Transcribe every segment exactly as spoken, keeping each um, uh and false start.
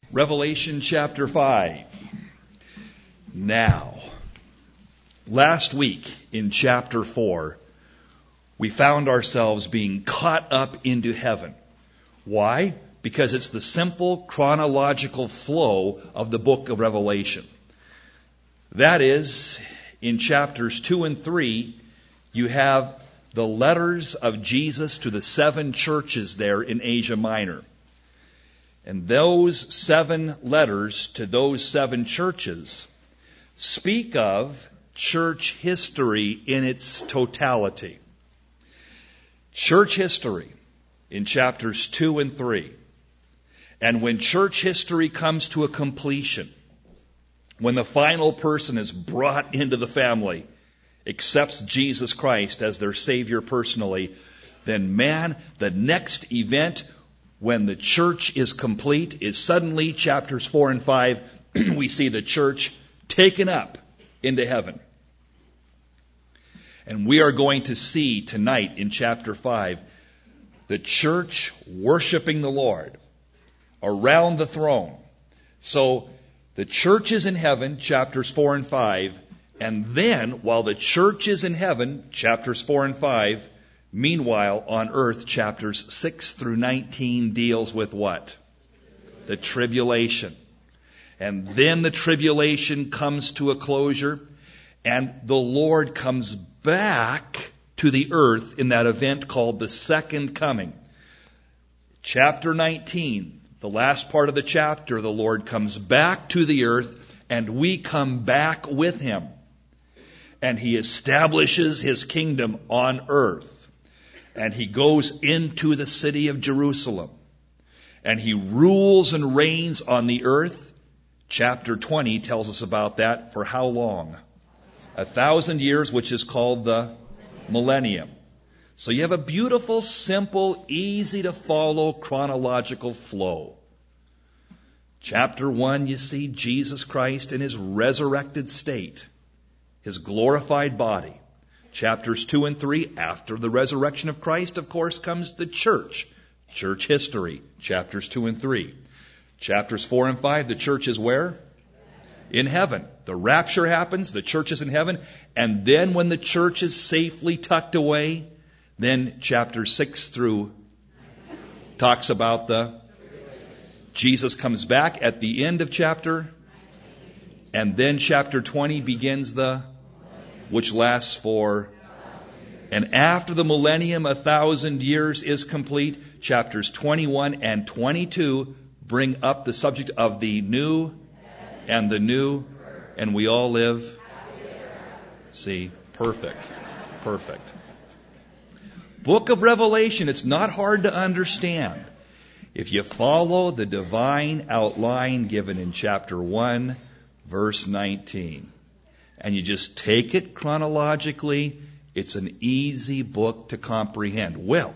Revelation chapter five. Now, last week in chapter four, we found ourselves being caught up into heaven. Why? Because it's the simple chronological flow of the book of Revelation. That is, in chapters two and three, you have the letters of Jesus to the seven churches there in Asia Minor. And those seven letters to those seven churches speak of church history in its totality. Church history in chapters two and three. And when church history comes to a completion, when the final person is brought into the family, accepts Jesus Christ as their Savior personally, then man, the next event when the church is complete is suddenly chapters four and five, we see the church taken up into heaven. And we are going to see tonight in chapter five, the church worshiping the Lord around the throne. So the church is in heaven, chapters four and five, and then while the church is in heaven, chapters four and five, meanwhile, on earth, chapters six through nineteen deals with what? The tribulation. And then the tribulation comes to a closure, and the Lord comes back to the earth in that event called the second coming. Chapter nineteen, the last part of the chapter, the Lord comes back to the earth, and we come back with Him. And He establishes His kingdom on earth. And He goes into the city of Jerusalem. And He rules and reigns on the earth. Chapter twenty tells us about that. For how long? A thousand years, which is called the millennium. So you have a beautiful, simple, easy to follow chronological flow. Chapter one, you see Jesus Christ in His resurrected state. His glorified body. Chapters two and three, after the resurrection of Christ, of course, comes the church. Church history, chapters two and three. Chapters four and five, the church is where? In heaven. The rapture happens, the church is in heaven, and then when the church is safely tucked away, then chapter six through talks about the Jesus comes back at the end of chapter, and then chapter twenty begins the which lasts for, and after the millennium, a thousand years is complete. Chapters twenty-one and twenty-two bring up the subject of the new and the new, and we all live. See, perfect, perfect. Book of Revelation, it's not hard to understand. If you follow the divine outline given in chapter one, verse nineteen, and you just take it chronologically, it's an easy book to comprehend. Well,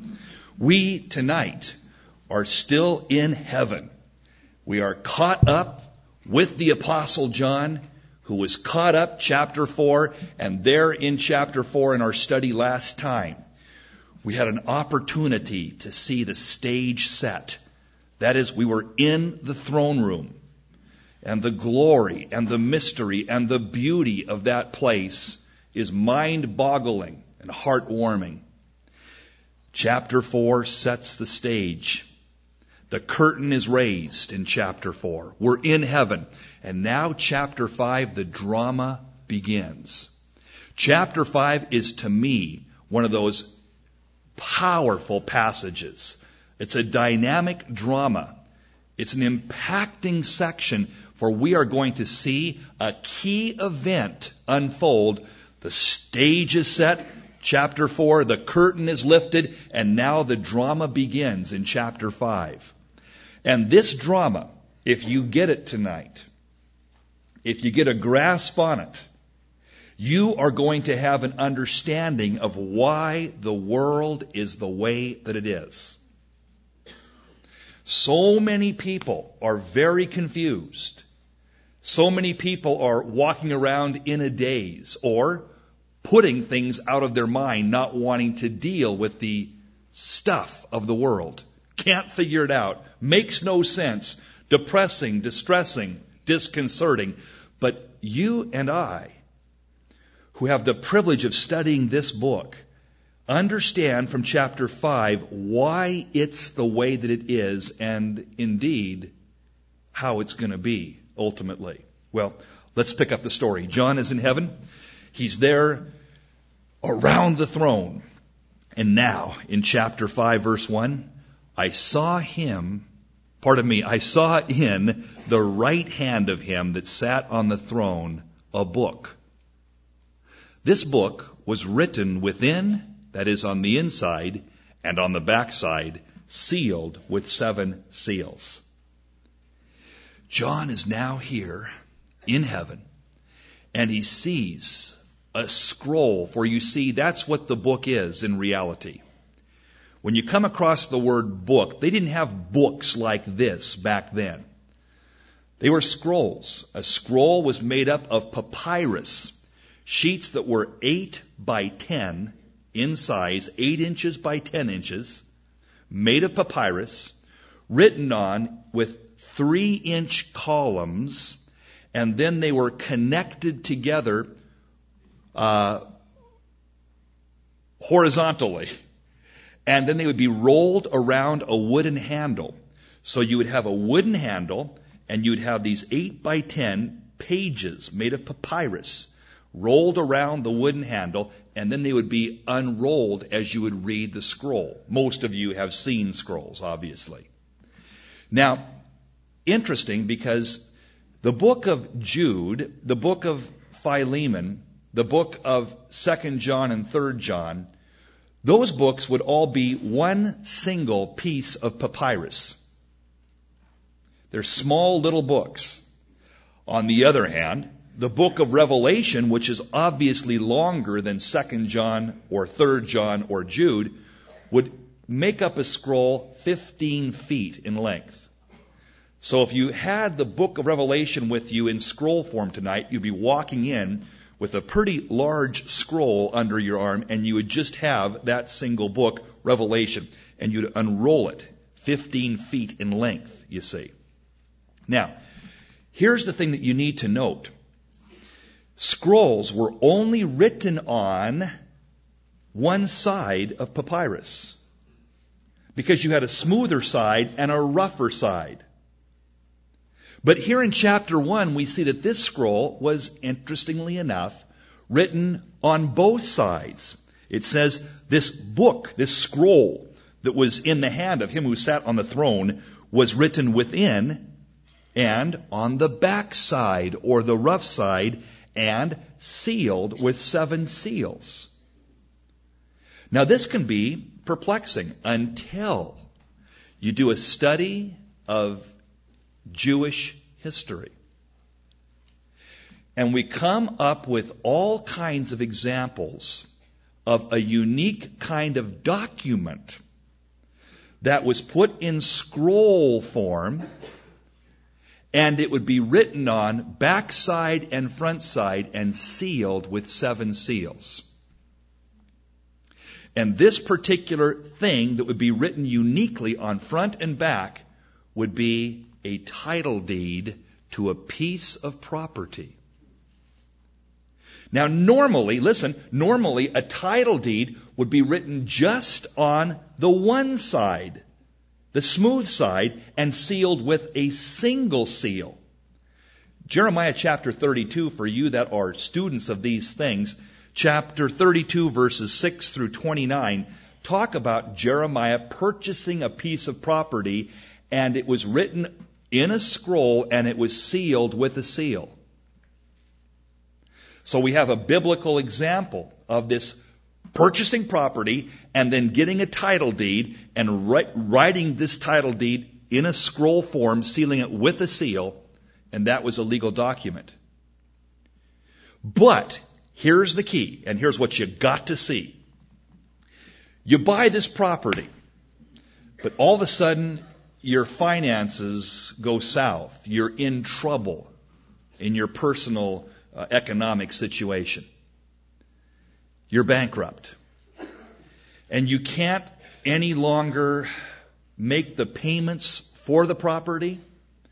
we tonight are still in heaven. We are caught up with the Apostle John, who was caught up chapter four, and there in chapter four in our study last time, we had an opportunity to see the stage set. That is, we were in the throne room. And the glory and the mystery and the beauty of that place is mind-boggling and heart-warming. Chapter four sets the stage. The curtain is raised in chapter four. We're in heaven. And now chapter five, the drama begins. Chapter five is, to me, one of those powerful passages. It's a dynamic drama. It's an impacting section, for we are going to see a key event unfold. The stage is set, chapter four, the curtain is lifted, and now the drama begins in chapter five. And this drama, if you get it tonight, if you get a grasp on it, you are going to have an understanding of why the world is the way that it is. So many people are very confused. So many people are walking around in a daze or putting things out of their mind, not wanting to deal with the stuff of the world. Can't figure it out. Makes no sense. depressing, distressing, disconcerting. But you and I, who have the privilege of studying this book, understand from chapter five why it's the way that it is, and indeed how it's going to be ultimately. Well, let's pick up the story. John is in heaven. He's there around the throne. And now, in chapter five, verse one, I saw him, pardon me, I saw in the right hand of him that sat on the throne a book. This book was written within, that is on the inside, and on the backside, sealed with seven seals. John is now here in heaven, and he sees a scroll. For you see, that's what the book is in reality. When you come across the word book, they didn't have books like this back then. They were scrolls. A scroll was made up of papyrus, sheets that were eight by ten in size, eight inches by ten inches, made of papyrus, written on with three inch columns, and then they were connected together uh, horizontally. And then they would be rolled around a wooden handle. So you would have a wooden handle, and you would have these eight by ten pages made of papyrus rolled around the wooden handle, and then they would be unrolled as you would read the scroll. Most of you have seen scrolls, obviously. Now, interesting, because the book of Jude, the book of Philemon, the book of Second John and Third John, those books would all be one single piece of papyrus. They're small little books. On the other hand, the book of Revelation, which is obviously longer than Second John or Third John or Jude, would make up a scroll fifteen feet in length. So if you had the book of Revelation with you in scroll form tonight, you'd be walking in with a pretty large scroll under your arm, and you would just have that single book, Revelation, and you'd unroll it fifteen feet in length, you see. Now, here's the thing that you need to note. Scrolls were only written on one side of papyrus, because you had a smoother side and a rougher side. But here in chapter one, we see that this scroll was, interestingly enough, written on both sides. It says this book, this scroll that was in the hand of him who sat on the throne, was written within and on the back side, or the rough side, and sealed with seven seals. Now this can be perplexing until you do a study of Jewish history. And we come up with all kinds of examples of a unique kind of document that was put in scroll form, and it would be written on backside and front side and sealed with seven seals. And this particular thing that would be written uniquely on front and back would be a title deed to a piece of property. Now normally, listen, normally a title deed would be written just on the one side, the smooth side, and sealed with a single seal. Jeremiah chapter thirty-two, for you that are students of these things, chapter thirty-two verses six through twenty-nine, talk about Jeremiah purchasing a piece of property, and it was written in a scroll, and it was sealed with a seal. So we have a biblical example of this purchasing property and then getting a title deed and writing this title deed in a scroll form, sealing it with a seal, and that was a legal document. But here's the key, and here's what you got to see. You buy this property, but all of a sudden your finances go south. You're in trouble in your personal uh, economic situation. You're bankrupt. And you can't any longer make the payments for the property.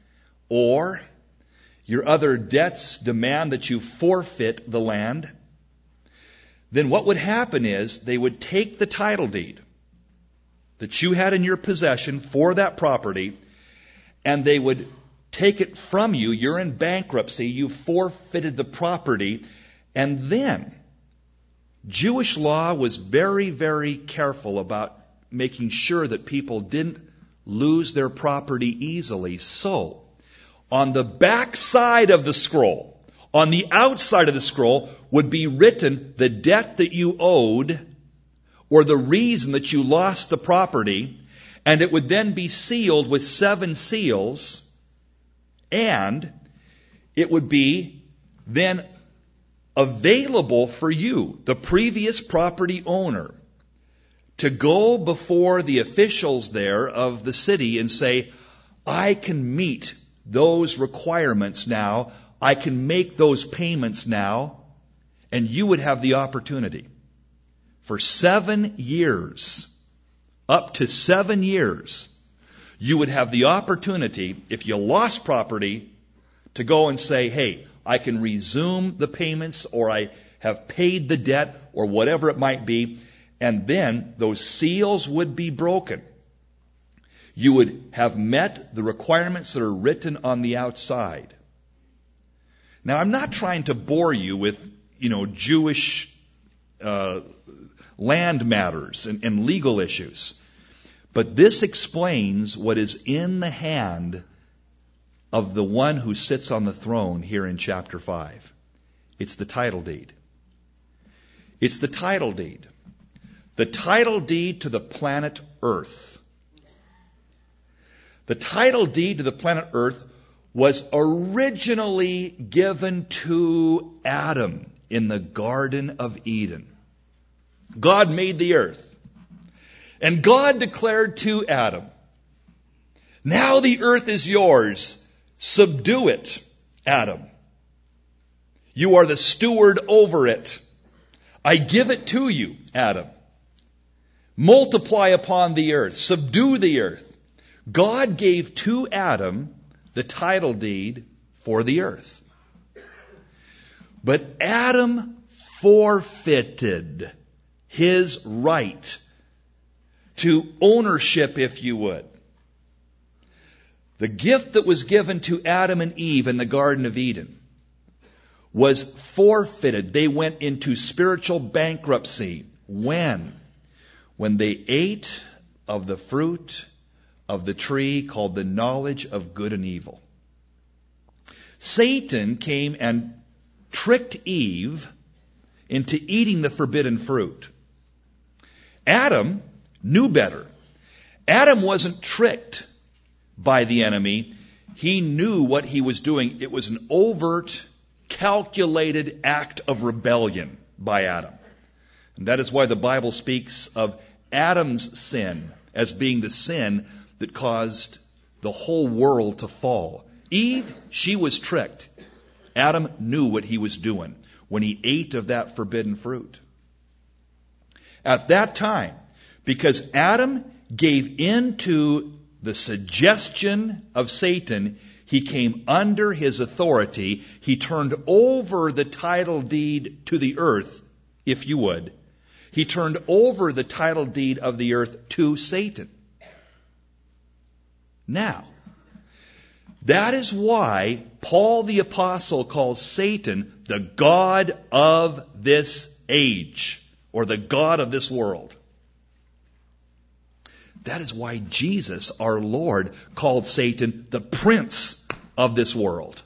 or your other debts demand that you forfeit the land, then what would happen is they would take the title deed that you had in your possession for that property, and they would take it from you. You're in bankruptcy. You forfeited the property. And then Jewish law was very, very careful about making sure that people didn't lose their property easily. So, on the back side of the scroll, on the outside of the scroll, would be written the debt that you owed or the reason that you lost the property, and it would then be sealed with seven seals, and it would be then available for you, the previous property owner, to go before the officials there of the city and say, I can meet those requirements now, I can make those payments now, and you would have the opportunity for seven years, up to seven years, you would have the opportunity, if you lost property, to go and say, hey, I can resume the payments, or I have paid the debt, or whatever it might be, and then those seals would be broken. You would have met the requirements that are written on the outside. Now, I'm not trying to bore you with, you know, Jewish uh, land matters and, and legal issues. But this explains what is in the hand of the one who sits on the throne here in chapter five. It's the title deed. It's the title deed. The title deed to the planet Earth. The title deed to the planet Earth was originally given to Adam in the Garden of Eden. God made the earth. And God declared to Adam, now the earth is yours. Subdue it, Adam. You are the steward over it. I give it to you, Adam. Multiply upon the earth. Subdue the earth. God gave to Adam the title deed for the earth. But Adam forfeited his right to ownership, if you would. The gift that was given to Adam and Eve in the Garden of Eden was forfeited. They went into spiritual bankruptcy. When? When they ate of the fruit of the tree called the knowledge of good and evil. Satan came and tricked Eve into eating the forbidden fruit. Adam knew better. Adam wasn't tricked by the enemy. He knew what he was doing. It was an overt, calculated act of rebellion by Adam. And that is why the Bible speaks of Adam's sin as being the sin that caused the whole world to fall. Eve, she was tricked. Adam knew what he was doing when he ate of that forbidden fruit. At that time, because Adam gave in to the suggestion of Satan, he came under his authority. He turned over the title deed to the earth, if you would. He turned over the title deed of the earth to Satan. Now, that is why Paul the Apostle calls Satan the god of this age, or the god of this world. That is why Jesus, our Lord, called Satan the prince of this world.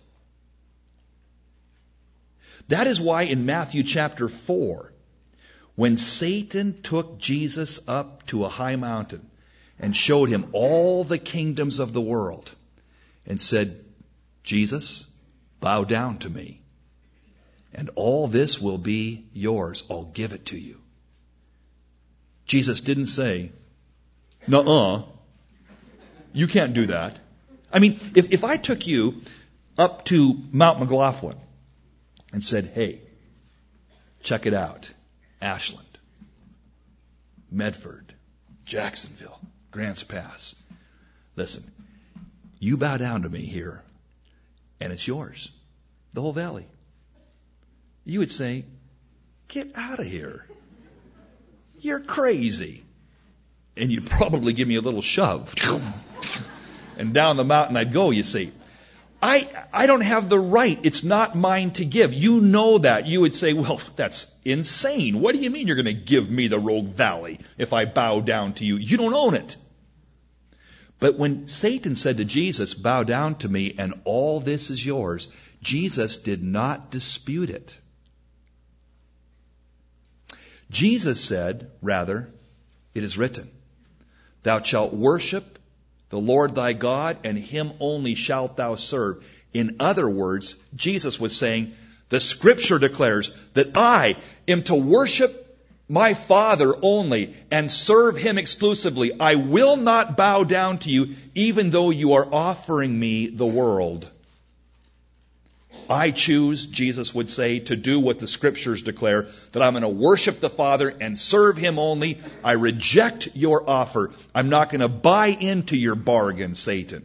That is why in Matthew chapter four, when Satan took Jesus up to a high mountain and showed him all the kingdoms of the world and said, Jesus, bow down to me, and all this will be yours. I'll give it to you. Jesus didn't say, nuh-uh, you can't do that. I mean, if, if I took you up to Mount McLaughlin and said, hey, check it out, Ashland, Medford, Jacksonville, Grants Pass. Listen, you bow down to me here and it's yours. The whole valley. You would say, get out of here. You're crazy. And you'd probably give me a little shove. And down the mountain I'd go, you see. I, I don't have the right. It's not mine to give. You know that. You would say, well, that's insane. What do you mean you're going to give me the Rogue Valley if I bow down to you? You don't own it. But when Satan said to Jesus, bow down to me and all this is yours, Jesus did not dispute it. Jesus said, rather, it is written, thou shalt worship the Lord thy God, and him only shalt thou serve. In other words, Jesus was saying, the Scripture declares that I am to worship my Father only and serve him exclusively. I will not bow down to you, even though you are offering me the world. I choose, Jesus would say, to do what the Scriptures declare, that I'm going to worship the Father and serve him only. I reject your offer. I'm not going to buy into your bargain, Satan.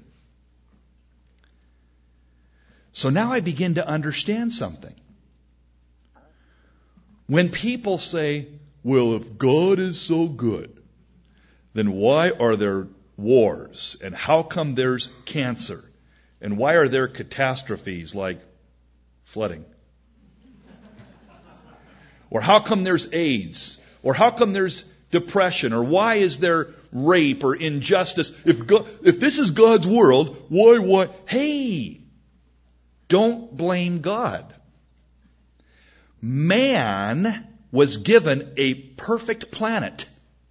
So now I begin to understand something. When people say, well, if God is so good, then why are there wars? And how come there's cancer? And why are there catastrophes like flooding? Or how come there's AIDS? Or how come there's depression? Or why is there rape or injustice? If God, if this is God's world, why, why? Hey, don't blame God. Man was given a perfect planet.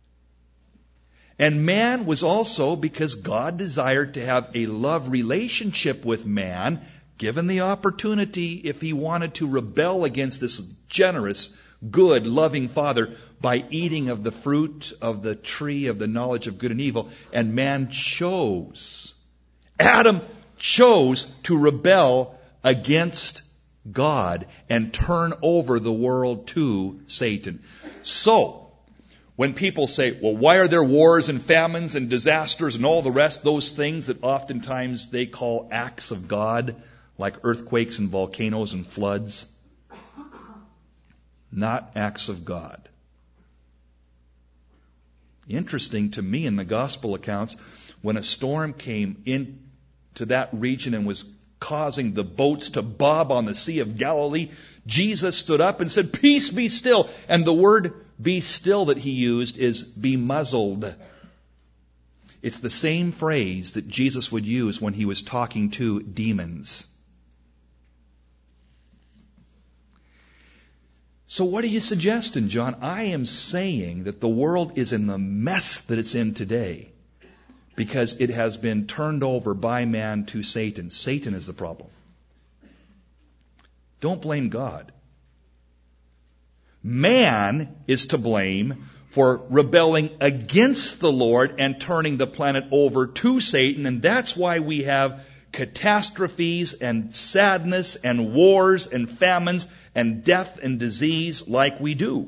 And man was also, because God desired to have a love relationship with man, given the opportunity, if he wanted to rebel against this generous, good, loving Father by eating of the fruit of the tree of the knowledge of good and evil. And man chose. Adam chose to rebel against God and turn over the world to Satan. So, when people say, well, why are there wars and famines and disasters and all the rest, those things that oftentimes they call acts of God, like earthquakes and volcanoes and floods? Not acts of God. Interesting to me in the gospel accounts, when a storm came into that region and was causing the boats to bob on the Sea of Galilee, Jesus stood up and said, peace be still. And the word be still that he used is be muzzled. It's the same phrase that Jesus would use when he was talking to demons. So what are you suggesting, John? I am saying that the world is in the mess that it's in today because it has been turned over by man to Satan. Satan is the problem. Don't blame God. Man is to blame for rebelling against the Lord and turning the planet over to Satan, and that's why we have catastrophes and sadness and wars and famines and death and disease like we do.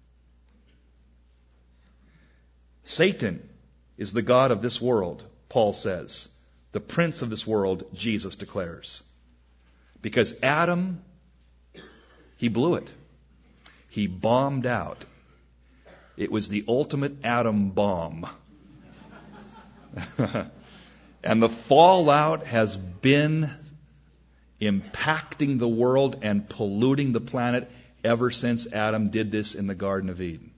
Satan is the god of this world, Paul says. The prince of this world, Jesus declares. Because Adam, he blew it. He bombed out. It was the ultimate atom bomb. And the fallout has been impacting the world and polluting the planet ever since Adam did this in the Garden of Eden.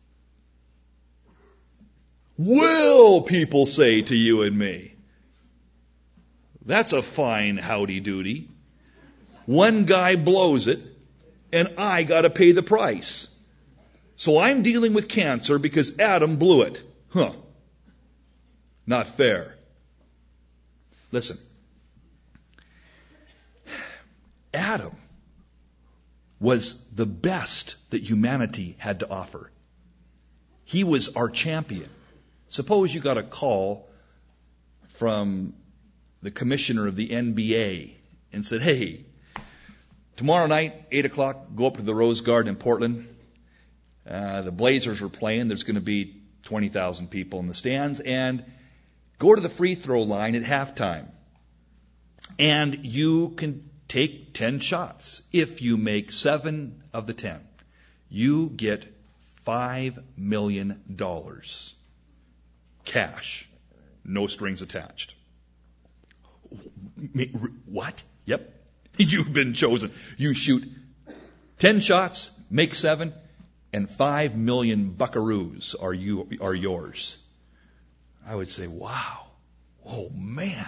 Will people say to you and me, that's a fine howdy-doody. One guy blows it, and I got to pay the price. So I'm dealing with cancer because Adam blew it. Huh. Not fair. Listen. Adam was the best that humanity had to offer. He was our champion. Suppose you got a call from the commissioner of the N B A and said, hey, tomorrow night, eight o'clock, go up to the Rose Garden in Portland. Uh, the Blazers are playing. There's going to be twenty thousand people in the stands. And go to the free throw line at halftime. And you can take ten shots. If you make seven of the ten, you get five million dollars. Cash. No strings attached. What? Yep. You've been chosen. You shoot ten shots, make seven, and five million buckaroos are you are yours. I would say, wow. Oh, man.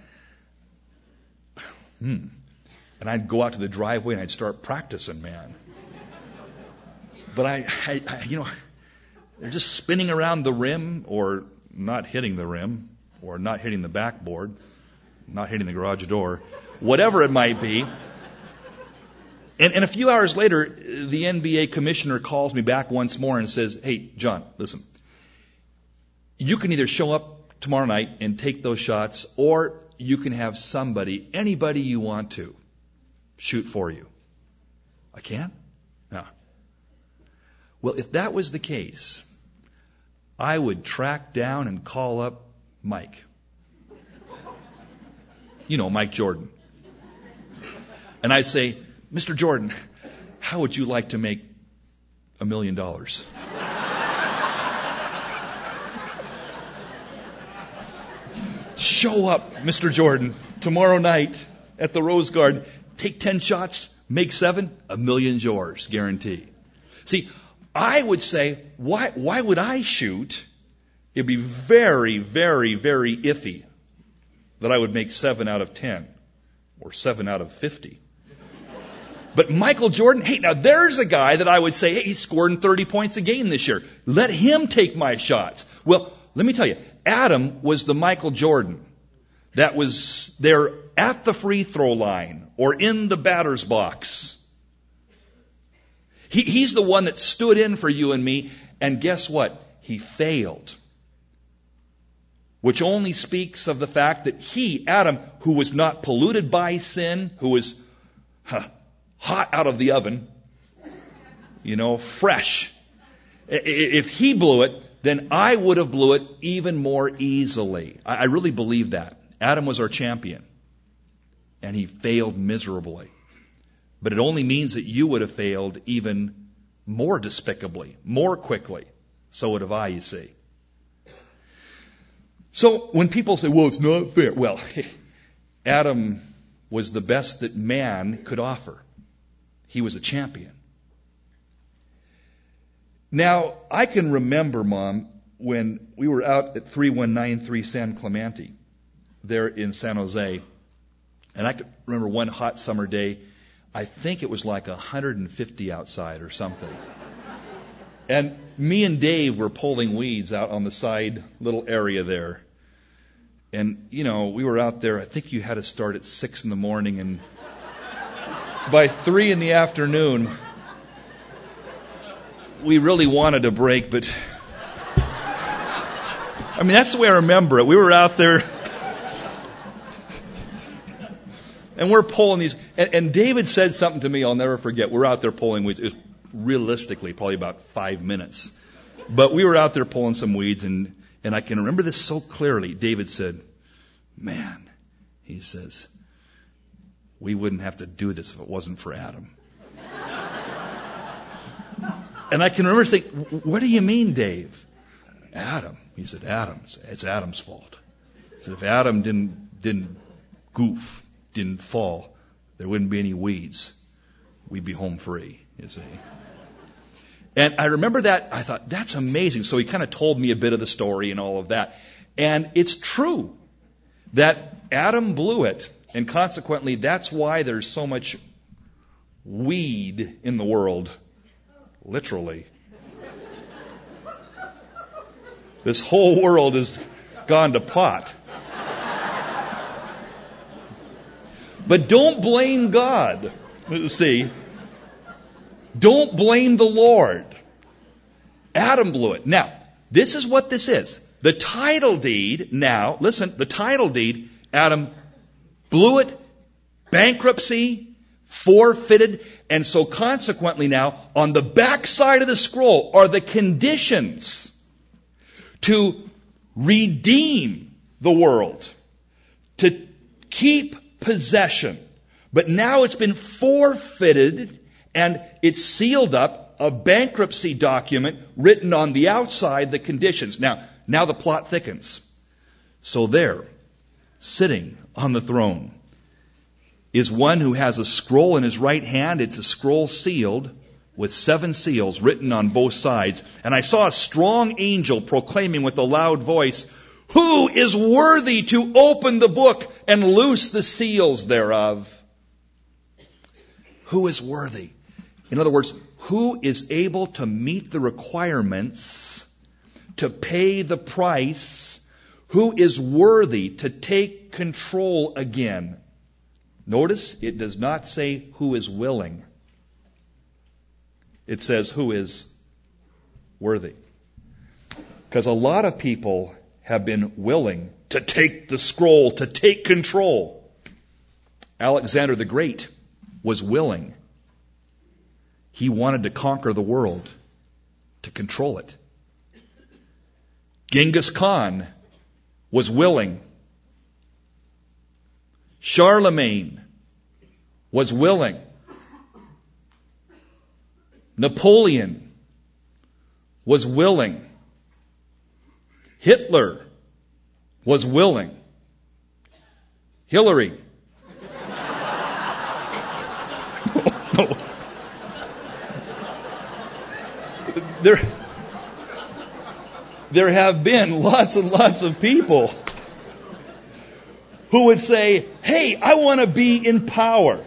Hmm. And I'd go out to the driveway and I'd start practicing, man. But I, I, I, you know, they're just spinning around the rim or not hitting the rim or not hitting the backboard, not hitting the garage door, whatever it might be. And, and a few hours later, the N B A commissioner calls me back once more and says, hey, John, listen, you can either show up tomorrow night and take those shots, or you can have somebody, anybody you want to, shoot for you. I can't? No. Well, if that was the case, I would track down and call up Mike. You know, Mike Jordan. And I'd say, Mister Jordan, how would you like to make a million dollars? Show up, Mister Jordan, tomorrow night at the Rose Garden. Take ten shots, make seven, a million's yours, guarantee. See, I would say, why, why would I shoot? It'd be very, very, very iffy that I would make seven out of ten or seven out of fifty. But Michael Jordan, hey, now there's a guy that I would say, hey, he's scoring thirty points a game this year. Let him take my shots. Well, let me tell you, Adam was the Michael Jordan that was there at the free throw line or in the batter's box. He, he's the one that stood in for you and me, and guess what? He failed. Which only speaks of the fact that he, Adam, who was not polluted by sin, who was huh, hot out of the oven, you know, fresh. If he blew it, then I would have blew it even more easily. I really believe that. Adam was our champion, and he failed miserably. But it only means that you would have failed even more despicably, more quickly. So would have I, you see. So when people say, well, it's not fair. Well, Adam was the best that man could offer. He was a champion. Now, I can remember, Mom, when we were out at three one nine three San Clemente, there in San Jose, and I can remember one hot summer day, I think it was like one hundred fifty outside or something. And me and Dave were pulling weeds out on the side little area there. And, you know, we were out there, I think you had to start at six in the morning, and by three in the afternoon, we really wanted a break, but I mean, that's the way I remember it. We were out there and we're pulling these, and, and David said something to me I'll never forget. We're out there pulling weeds. It was realistically probably about five minutes. But we were out there pulling some weeds, and, and I can remember this so clearly. David said, man, he says, we wouldn't have to do this if it wasn't for Adam. And I can remember saying, what do you mean, Dave? Adam. He said, Adam. It's Adam's fault. He said, if Adam didn't, didn't goof, didn't fall, there wouldn't be any weeds. We'd be home free, you see. And I remember that. I thought, that's amazing. So he kind of told me a bit of the story and all of that. And it's true that Adam blew it. And consequently, that's why there's so much weed in the world. Literally. This whole world has gone to pot. But don't blame God. See, don't blame the Lord. Adam blew it. Now, this is what this is. The title deed, now, listen, the title deed, Adam blew it, bankruptcy, forfeited, and so consequently now, on the back side of the scroll are the conditions to redeem the world, to keep possession. But now it's been forfeited and it's sealed up, a bankruptcy document written on the outside, the conditions. Now, now the plot thickens. So there, sitting on the throne, is one who has a scroll in his right hand. It's a scroll sealed with seven seals written on both sides. And I saw a strong angel proclaiming with a loud voice, "Who is worthy to open the book and loose the seals thereof?" Who is worthy? In other words, who is able to meet the requirements, to pay the price? Who is worthy to take control again? Notice it does not say who is willing. It says who is worthy. Because a lot of people have been willing to take the scroll, to take control. Alexander the Great was willing. He wanted to conquer the world, to control it. Genghis Khan was willing. Charlemagne was willing. Napoleon was willing. Hitler was willing. Hillary. no, no. There, there have been lots and lots of people who would say, "Hey, I want to be in power.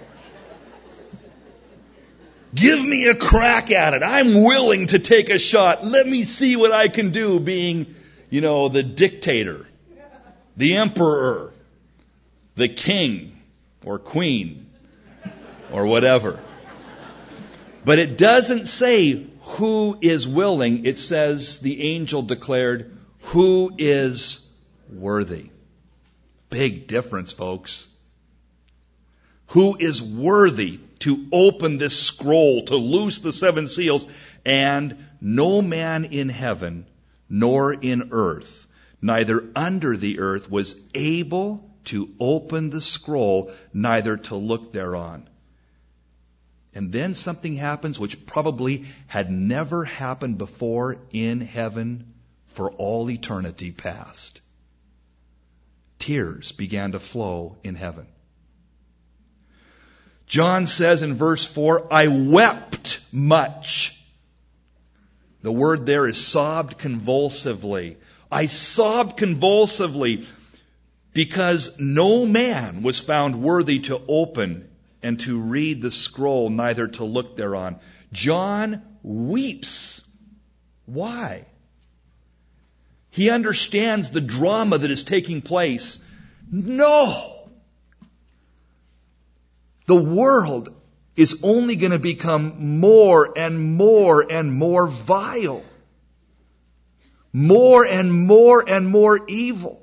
Give me a crack at it. I'm willing to take a shot. Let me see what I can do being, you know, the dictator, the emperor, the king or queen or whatever." But it doesn't say who is willing. It says the angel declared, "Who is worthy?" Big difference, folks. Who is worthy to open this scroll, to loose the seven seals? And no man in heaven, nor in earth, neither under the earth, was able to open the scroll, neither to look thereon. And then something happens which probably had never happened before in heaven for all eternity past. Tears began to flow in heaven. John says in verse four, "I wept much." The word there is sobbed convulsively. I sobbed convulsively because no man was found worthy to open and to read the scroll, neither to look thereon. John weeps. Why? He understands the drama that is taking place. No! The world is only going to become more and more and more vile. More and more and more evil.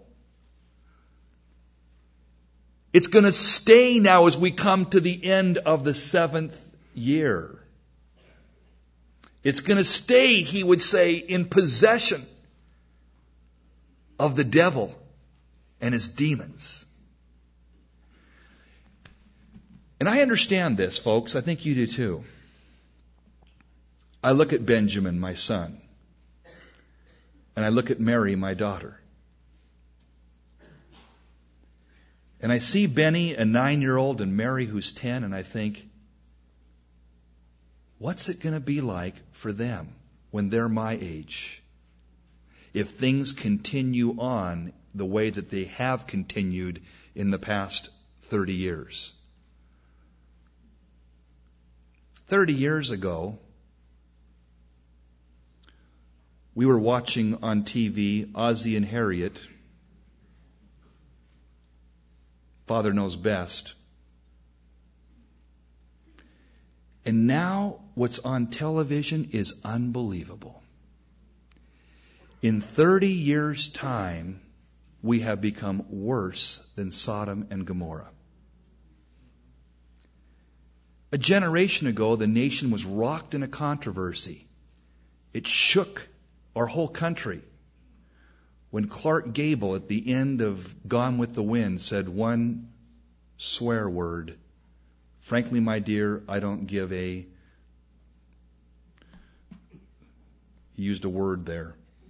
It's going to stay now as we come to the end of the seventh year. It's going to stay, he would say, in possession of the devil and his demons. And I understand this, folks. I think you do too. I look at Benjamin, my son, and I look at Mary, my daughter. And I see Benny, a nine-year-old, and Mary, who's ten, and I think, what's it going to be like for them when they're my age? If things continue on the way that they have continued in the past thirty years. Thirty years ago, we were watching on T V Ozzie and Harriet, Father Knows Best. And now what's on television is unbelievable. In thirty years' time, we have become worse than Sodom and Gomorrah. A generation ago, the nation was rocked in a controversy. It shook our whole country when Clark Gable at the end of Gone with the Wind said one swear word. Frankly, my dear, I don't give a... He used a word there.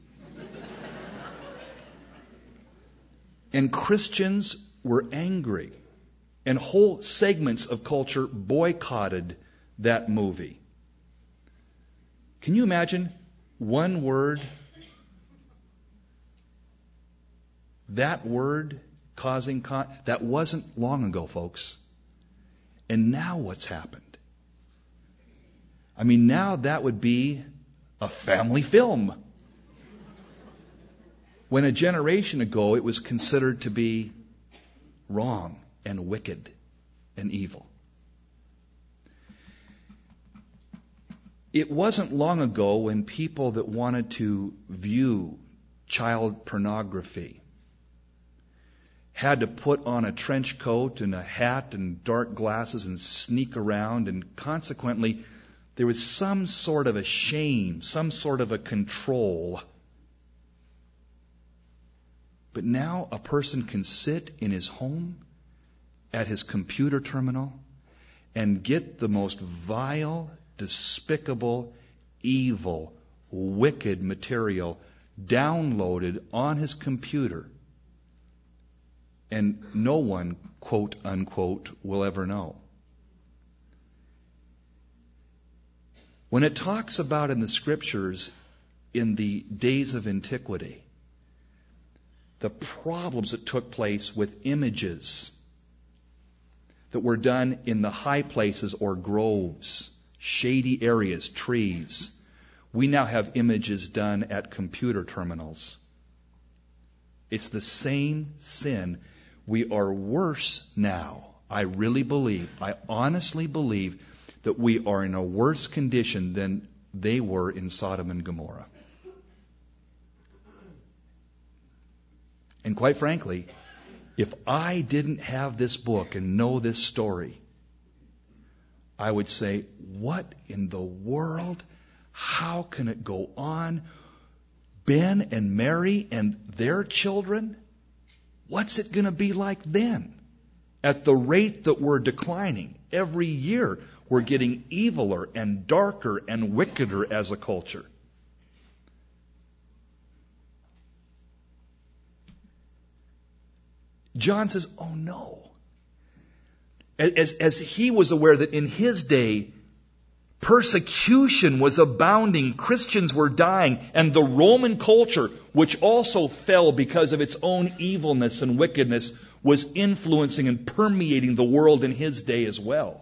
And Christians were angry. And whole segments of culture boycotted that movie. Can you imagine one word? That word causing... Con- that wasn't long ago, folks. And now what's happened? I mean, now that would be a family film. When a generation ago it was considered to be wrong and wicked and evil. It wasn't long ago when people that wanted to view child pornography had to put on a trench coat and a hat and dark glasses and sneak around, and consequently there was some sort of a shame, some sort of a control. But now a person can sit in his home at his computer terminal and get the most vile, despicable, evil, wicked material downloaded on his computer. And no one, quote unquote, will ever know. When it talks about in the scriptures in the days of antiquity, the problems that took place with images that were done in the high places or groves, shady areas, trees, we now have images done at computer terminals. It's the same sin. We are worse now. I really believe, I honestly believe that we are in a worse condition than they were in Sodom and Gomorrah. And quite frankly, if I didn't have this book and know this story, I would say, what in the world? How can it go on? Ben and Mary and their children? What's it going to be like then? At the rate that we're declining, every year we're getting eviler and darker and wickeder as a culture. John says, oh no. As, as he was aware that in his day, persecution was abounding, Christians were dying, and the Roman culture, which also fell because of its own evilness and wickedness, was influencing and permeating the world in his day as well.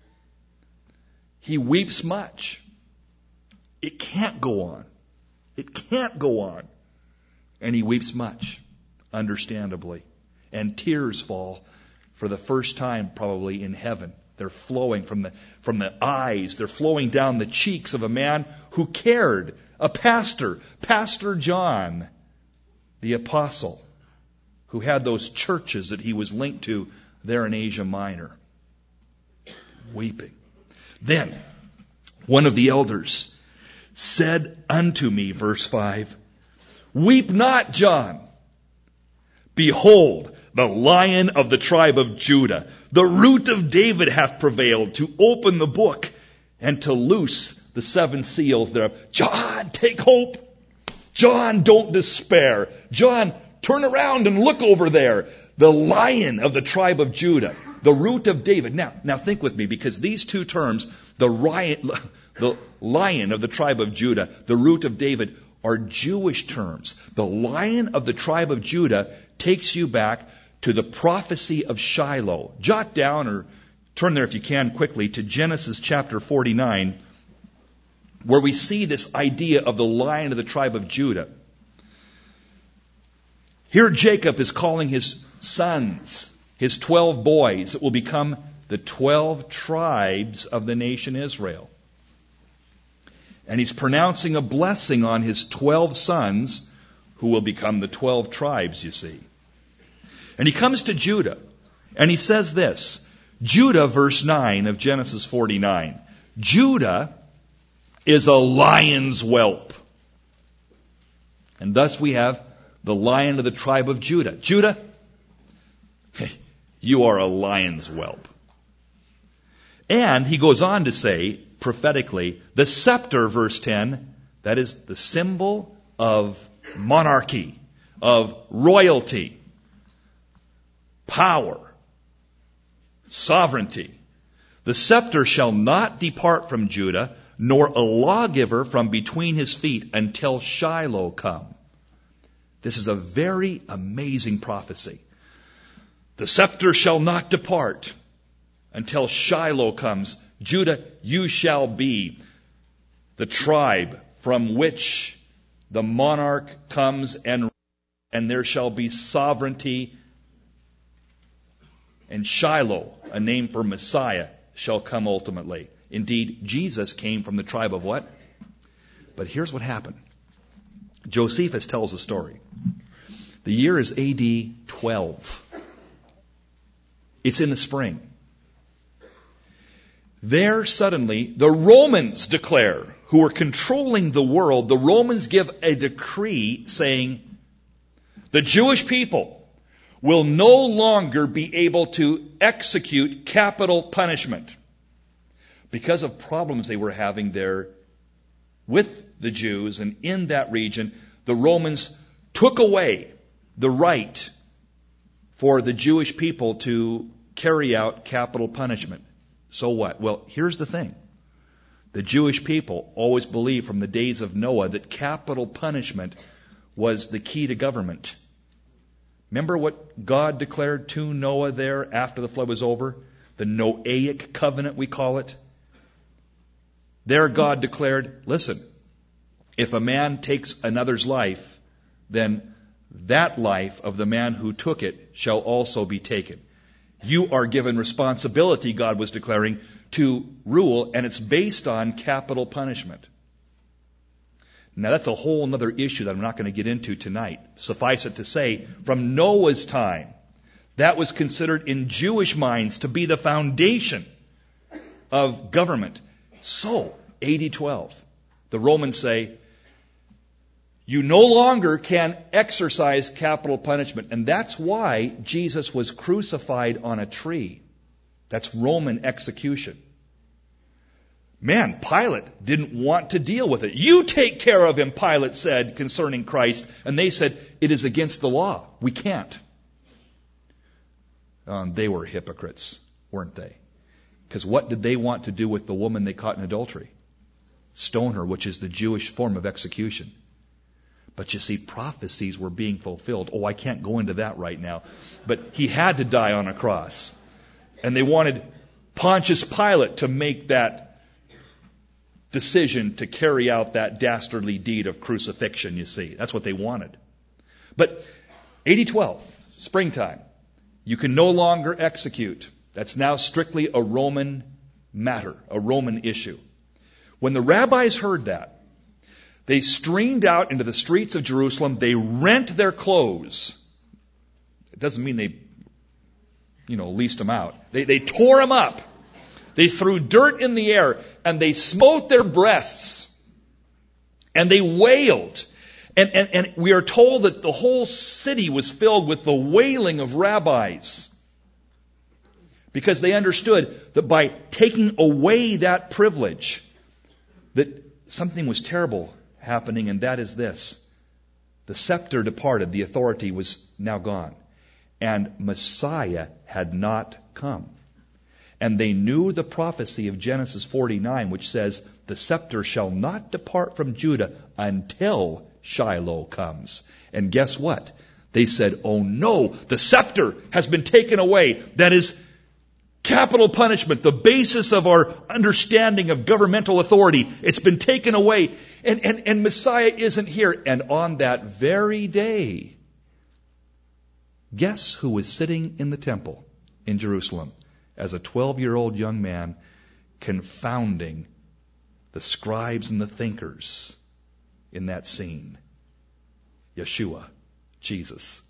He weeps much. It can't go on. It can't go on. And he weeps much, understandably. And tears fall for the first time probably in heaven. They're flowing from the, from the eyes. They're flowing down the cheeks of a man who cared. A pastor. Pastor John, the apostle, who had those churches that he was linked to there in Asia Minor. Weeping. Then one of the elders said unto me, verse five, weep not, John. Behold, the Lion of the tribe of Judah, the Root of David hath prevailed to open the book and to loose the seven seals thereof. John, take hope. John, don't despair. John, turn around and look over there. The Lion of the tribe of Judah, the Root of David. Now, now think with me, because these two terms, the Lion, the Lion of the tribe of Judah, the Root of David, are Jewish terms. The Lion of the tribe of Judah takes you back to the prophecy of Shiloh. Jot down or turn there if you can quickly to Genesis chapter forty-nine, where we see this idea of the Lion of the tribe of Judah. Here Jacob is calling his sons, his twelve boys, that will become the twelve tribes of the nation Israel. And he's pronouncing a blessing on his twelve sons, who will become the twelve tribes, you see. And he comes to Judah, and he says this, Judah, verse nine of Genesis forty-nine, Judah is a lion's whelp. And thus we have the Lion of the tribe of Judah. Judah, You are a lion's whelp. And he goes on to say, prophetically, the scepter, verse ten, that is the symbol of monarchy, of royalty, power, sovereignty. The scepter shall not depart from Judah, nor a lawgiver from between his feet until Shiloh come. This is a very amazing prophecy. The scepter shall not depart until Shiloh comes. Judah, you shall be the tribe from which the monarch comes, and, and there shall be sovereignty. And Shiloh, a name for Messiah, shall come ultimately. Indeed, Jesus came from the tribe of what? But here's what happened. Josephus tells a story. The year is A D twelve. It's in the spring. There suddenly, the Romans declare, who are controlling the world, the Romans give a decree saying, the Jewish people will no longer be able to execute capital punishment. Because of problems they were having there with the Jews and in that region, the Romans took away the right for the Jewish people to carry out capital punishment. So what? Well, here's the thing. The Jewish people always believed from the days of Noah that capital punishment was the key to government. Remember what God declared to Noah there after the flood was over? The Noahic covenant, we call it. There God declared, listen, if a man takes another's life, then that life of the man who took it shall also be taken. You are given responsibility, God was declaring, to rule, and it's based on capital punishment. Now that's a whole other issue that I'm not going to get into tonight. Suffice it to say, from Noah's time, that was considered in Jewish minds to be the foundation of government. So, A D twelve, the Romans say, you no longer can exercise capital punishment. And that's why Jesus was crucified on a tree. That's Roman execution. Man, Pilate didn't want to deal with it. You take care of him, Pilate said concerning Christ. And they said, it is against the law. We can't. Um, they were hypocrites, weren't they? Because what did they want to do with the woman they caught in adultery? Stone her, which is the Jewish form of execution. But you see, prophecies were being fulfilled. Oh, I can't go into that right now. But he had to die on a cross. And they wanted Pontius Pilate to make that decision to carry out that dastardly deed of crucifixion, you see. That's what they wanted. But A D twelve, springtime, you can no longer execute. That's now strictly a Roman matter, a Roman issue. When the rabbis heard that, they streamed out into the streets of Jerusalem. They rent their clothes. It doesn't mean they, you know, leased them out. They, they tore them up. They threw dirt in the air, and they smote their breasts. And they wailed. And, and, and we are told that the whole city was filled with the wailing of rabbis. Because they understood that by taking away that privilege, that something was terrible happening, and that is this. The scepter departed, the authority was now gone. And Messiah had not come. And they knew the prophecy of Genesis forty-nine, which says, the scepter shall not depart from Judah until Shiloh comes. And guess what? They said, oh no, the scepter has been taken away. That is capital punishment, the basis of our understanding of governmental authority. It's been taken away. And, and, and Messiah isn't here. And on that very day, guess who was sitting in the temple in Jerusalem as a twelve-year-old young man, confounding the scribes and the thinkers in that scene? Yeshua, Jesus.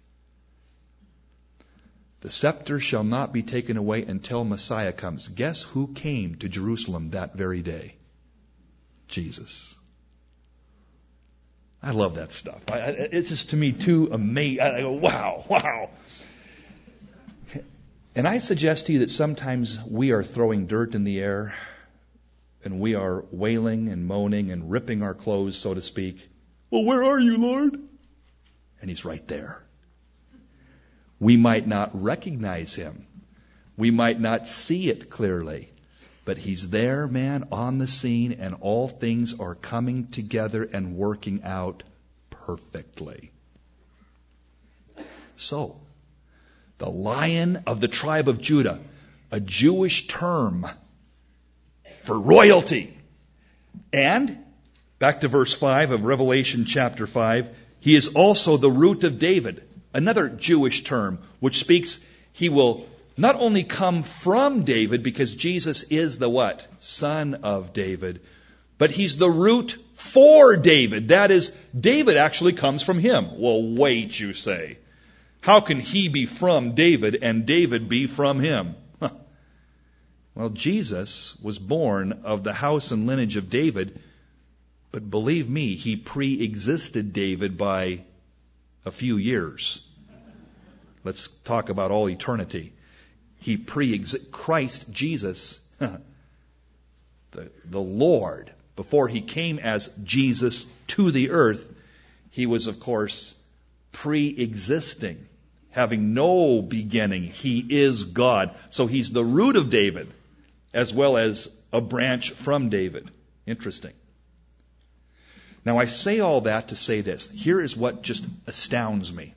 The scepter shall not be taken away until Messiah comes. Guess who came to Jerusalem that very day? Jesus. I love that stuff. I, it's just to me too amazing. I go, wow, wow. And I suggest to you that sometimes we are throwing dirt in the air and we are wailing and moaning and ripping our clothes, so to speak. Well, where are you, Lord? And He's right there. We might not recognize Him. We might not see it clearly. But He's there, man, on the scene, and all things are coming together and working out perfectly. So, the Lion of the tribe of Judah, a Jewish term for royalty. And, back to verse five of Revelation chapter five, He is also the root of David, another Jewish term, which speaks He will not only come from David, because Jesus is the what? Son of David, but He's the root for David. That is, David actually comes from Him. Well, wait, you say. How can He be from David and David be from Him? Huh. Well, Jesus was born of the house and lineage of David, but believe me, He pre-existed David by a few years. Let's talk about all eternity. He pre-existed Christ Jesus, the, the Lord, before He came as Jesus to the earth. He was, of course, pre-existing, having no beginning. He is God. So He's the root of David, as well as a branch from David. Interesting. Now I say all that to say this. Here is what just astounds me.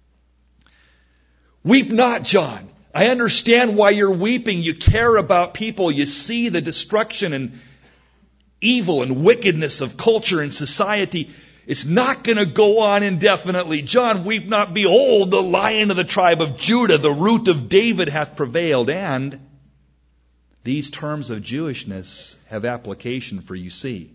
Weep not, John. I understand why you're weeping. You care about people. You see the destruction and evil and wickedness of culture and society. It's not going to go on indefinitely. John, weep not. Behold, the Lion of the tribe of Judah, the root of David, hath prevailed. And these terms of Jewishness have application for, you see,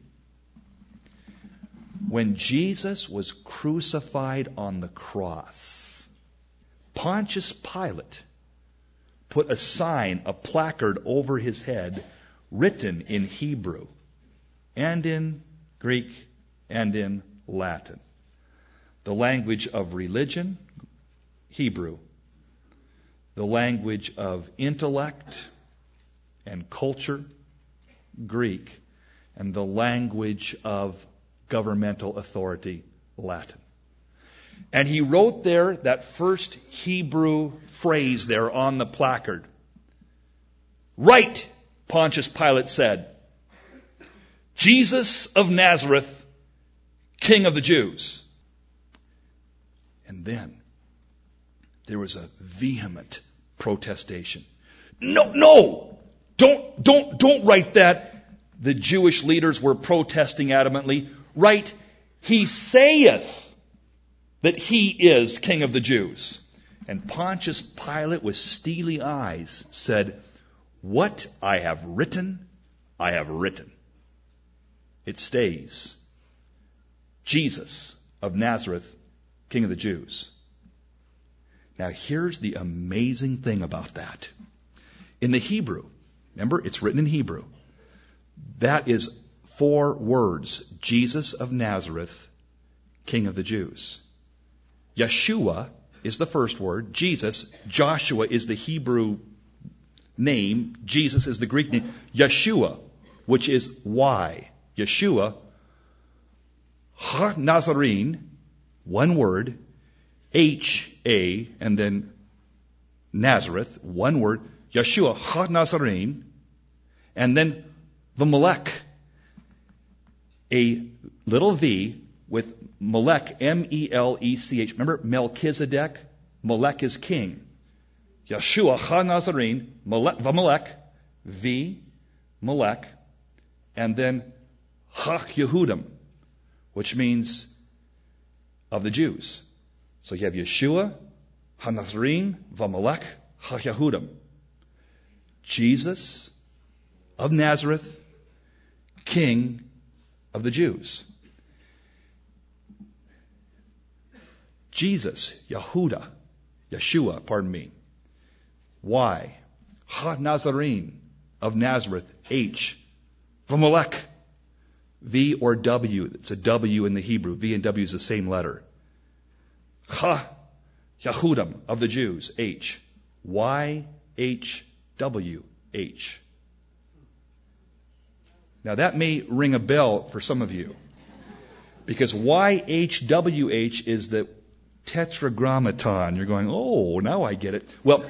when Jesus was crucified on the cross, Pontius Pilate put a sign, a placard over His head, written in Hebrew and in Greek and in Latin. The language of religion, Hebrew. The language of intellect and culture, Greek. And the language of governmental authority, Latin. And he wrote there that first Hebrew phrase there on the placard. Write, Pontius Pilate said, Jesus of Nazareth, King of the Jews. And then there was a vehement protestation. No, no! Don't, don't, don't write that. The Jewish leaders were protesting adamantly. Write, He saith that He is King of the Jews. And Pontius Pilate, with steely eyes, said, what I have written, I have written. It stays. Jesus of Nazareth, King of the Jews. Now here's the amazing thing about that. In the Hebrew, remember, it's written in Hebrew. That is four words. Jesus of Nazareth, King of the Jews. Yeshua is the first word. Jesus. Joshua is the Hebrew name. Jesus is the Greek name. Yeshua, which is Y. Yeshua. Ha-Nazarene, one word. H-A, and then Nazareth, one word. Yeshua, Ha-Nazarene. And then Vamelech, a little v with Melech, M E L E C H. Remember Melchizedek? Melech is king. Yeshua ha-Nazarene, Vamelech, V, Melech, and then Ha-Yehudim, which means of the Jews. So you have Yeshua, Ha-Nazarene, Vamelech, Ha-Yehudim. Jesus of Nazareth, King of the Jews. Jesus, Yehuda, Yeshua, pardon me. Y, Ha-Nazarene of Nazareth, H, Vamelech, V or W. It's a W in the Hebrew. V and W is the same letter. Ha, Yehudim of the Jews, H. Y, H W H. Now that may ring a bell for some of you, because Y H W H is the Tetragrammaton. You're going, oh, now I get it. Well,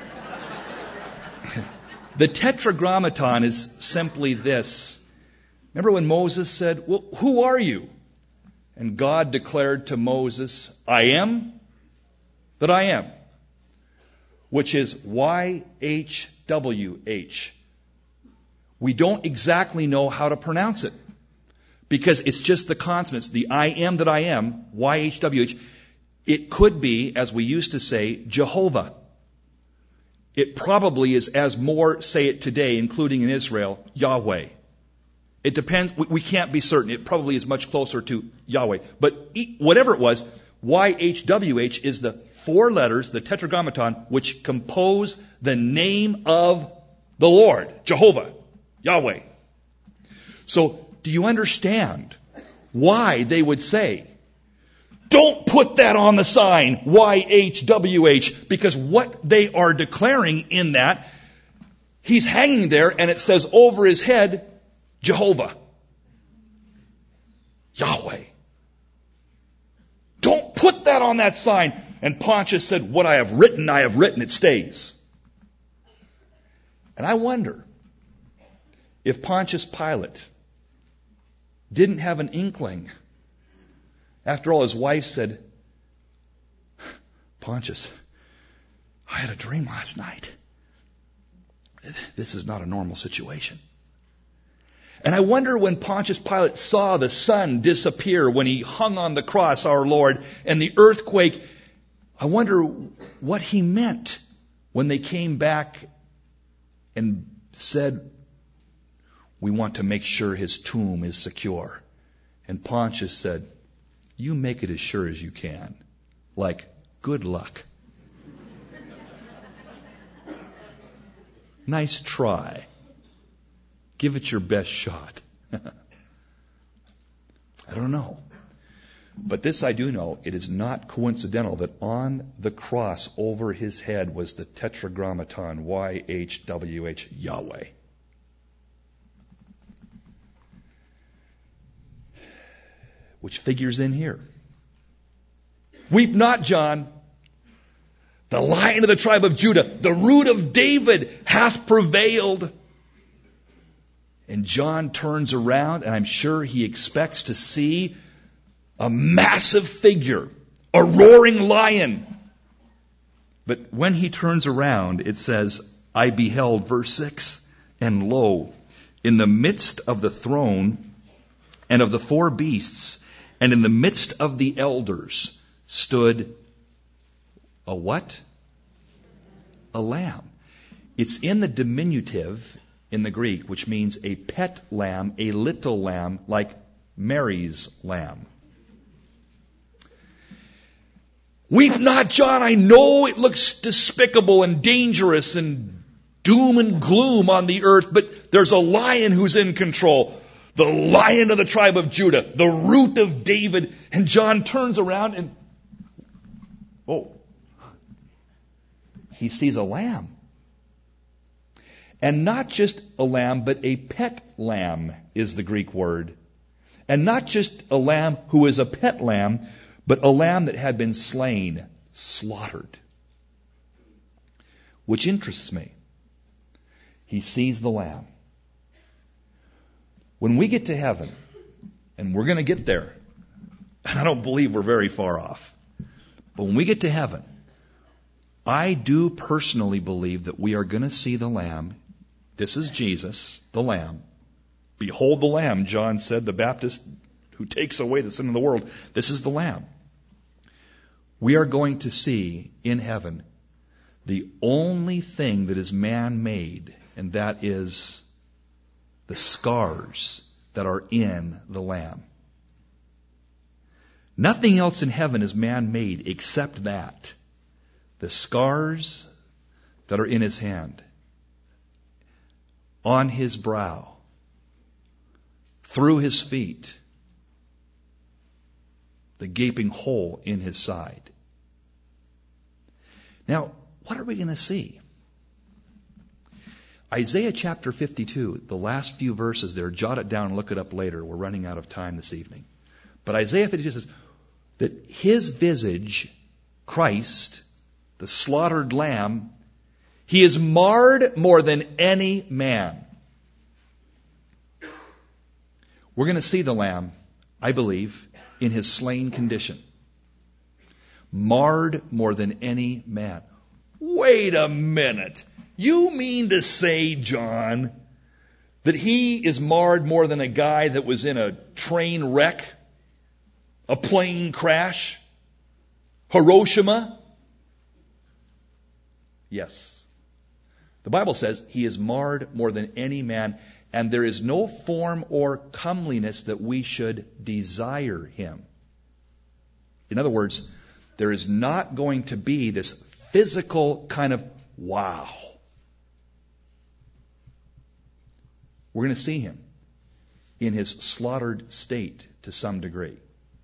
the Tetragrammaton is simply this. Remember when Moses said, well, who are you? And God declared to Moses, I am that I am, which is Y H W H. We don't exactly know how to pronounce it, because it's just the consonants, the I am that I am, Y H W H. It could be, as we used to say, Jehovah. It probably is, as more say it today, including in Israel, Yahweh. It depends. We can't be certain. It probably is much closer to Yahweh. But whatever it was, Y H W H is the four letters, the Tetragrammaton, which compose the name of the Lord, Jehovah, Yahweh. So, do you understand why they would say, don't put that on the sign, Y H W H, because what they are declaring in that, he's hanging there and it says over his head, Jehovah, Yahweh. Don't put that on that sign. And Pontius said, what I have written, I have written, it stays. And I wonder if Pontius Pilate didn't have an inkling. After all, his wife said, Pontius, I had a dream last night. This is not a normal situation. And I wonder when Pontius Pilate saw the sun disappear when he hung on the cross, our Lord, and the earthquake, I wonder what he meant when they came back and said, we want to make sure his tomb is secure. And Pontius said, you make it as sure as you can. Like, good luck. Nice try. Give it your best shot. I don't know. But this I do know, it is not coincidental that on the cross over his head was the Tetragrammaton, Y H W H, Yahweh. Which figures in here. Weep not, John. The Lion of the tribe of Judah, the Root of David, hath prevailed. And John turns around, and I'm sure he expects to see a massive figure, a roaring lion. But when he turns around, it says, I beheld, verse six, and lo, in the midst of the throne and of the four beasts, and in the midst of the elders, stood a what? A lamb. It's in the diminutive in the Greek, which means a pet lamb, a little lamb, like Mary's lamb. Weep not, John. I know it looks despicable and dangerous and doom and gloom on the earth, but there's a lion who's in control. The Lion of the tribe of Judah, the Root of David. And John turns around and, oh, he sees a lamb. And not just a lamb, but a pet lamb is the Greek word. And not just a lamb who is a pet lamb, but a lamb that had been slain, slaughtered. Which interests me. He sees the lamb. When we get to heaven, and we're going to get there, and I don't believe we're very far off, but when we get to heaven, I do personally believe that we are going to see the Lamb. This is Jesus, the Lamb. Behold the Lamb, John said, the Baptist who takes away the sin of the world. This is the Lamb. We are going to see in heaven the only thing that is man-made, and that is the scars that are in the Lamb. Nothing else in heaven is man-made except that. The scars that are in his hand, on his brow, through his feet, the gaping hole in his side. Now, what are we going to see? Isaiah chapter fifty-two, the last few verses there, jot it down and look it up later. We're running out of time this evening. But Isaiah fifty-two says that his visage, Christ, the slaughtered lamb, he is marred more than any man. We're going to see the lamb, I believe, in his slain condition. Marred more than any man. Wait a minute. You mean to say, John, that he is marred more than a guy that was in a train wreck? A plane crash? Hiroshima? Yes. The Bible says he is marred more than any man, and there is no form or comeliness that we should desire him. In other words, there is not going to be this physical kind of wow. We're going to see him in his slaughtered state to some degree.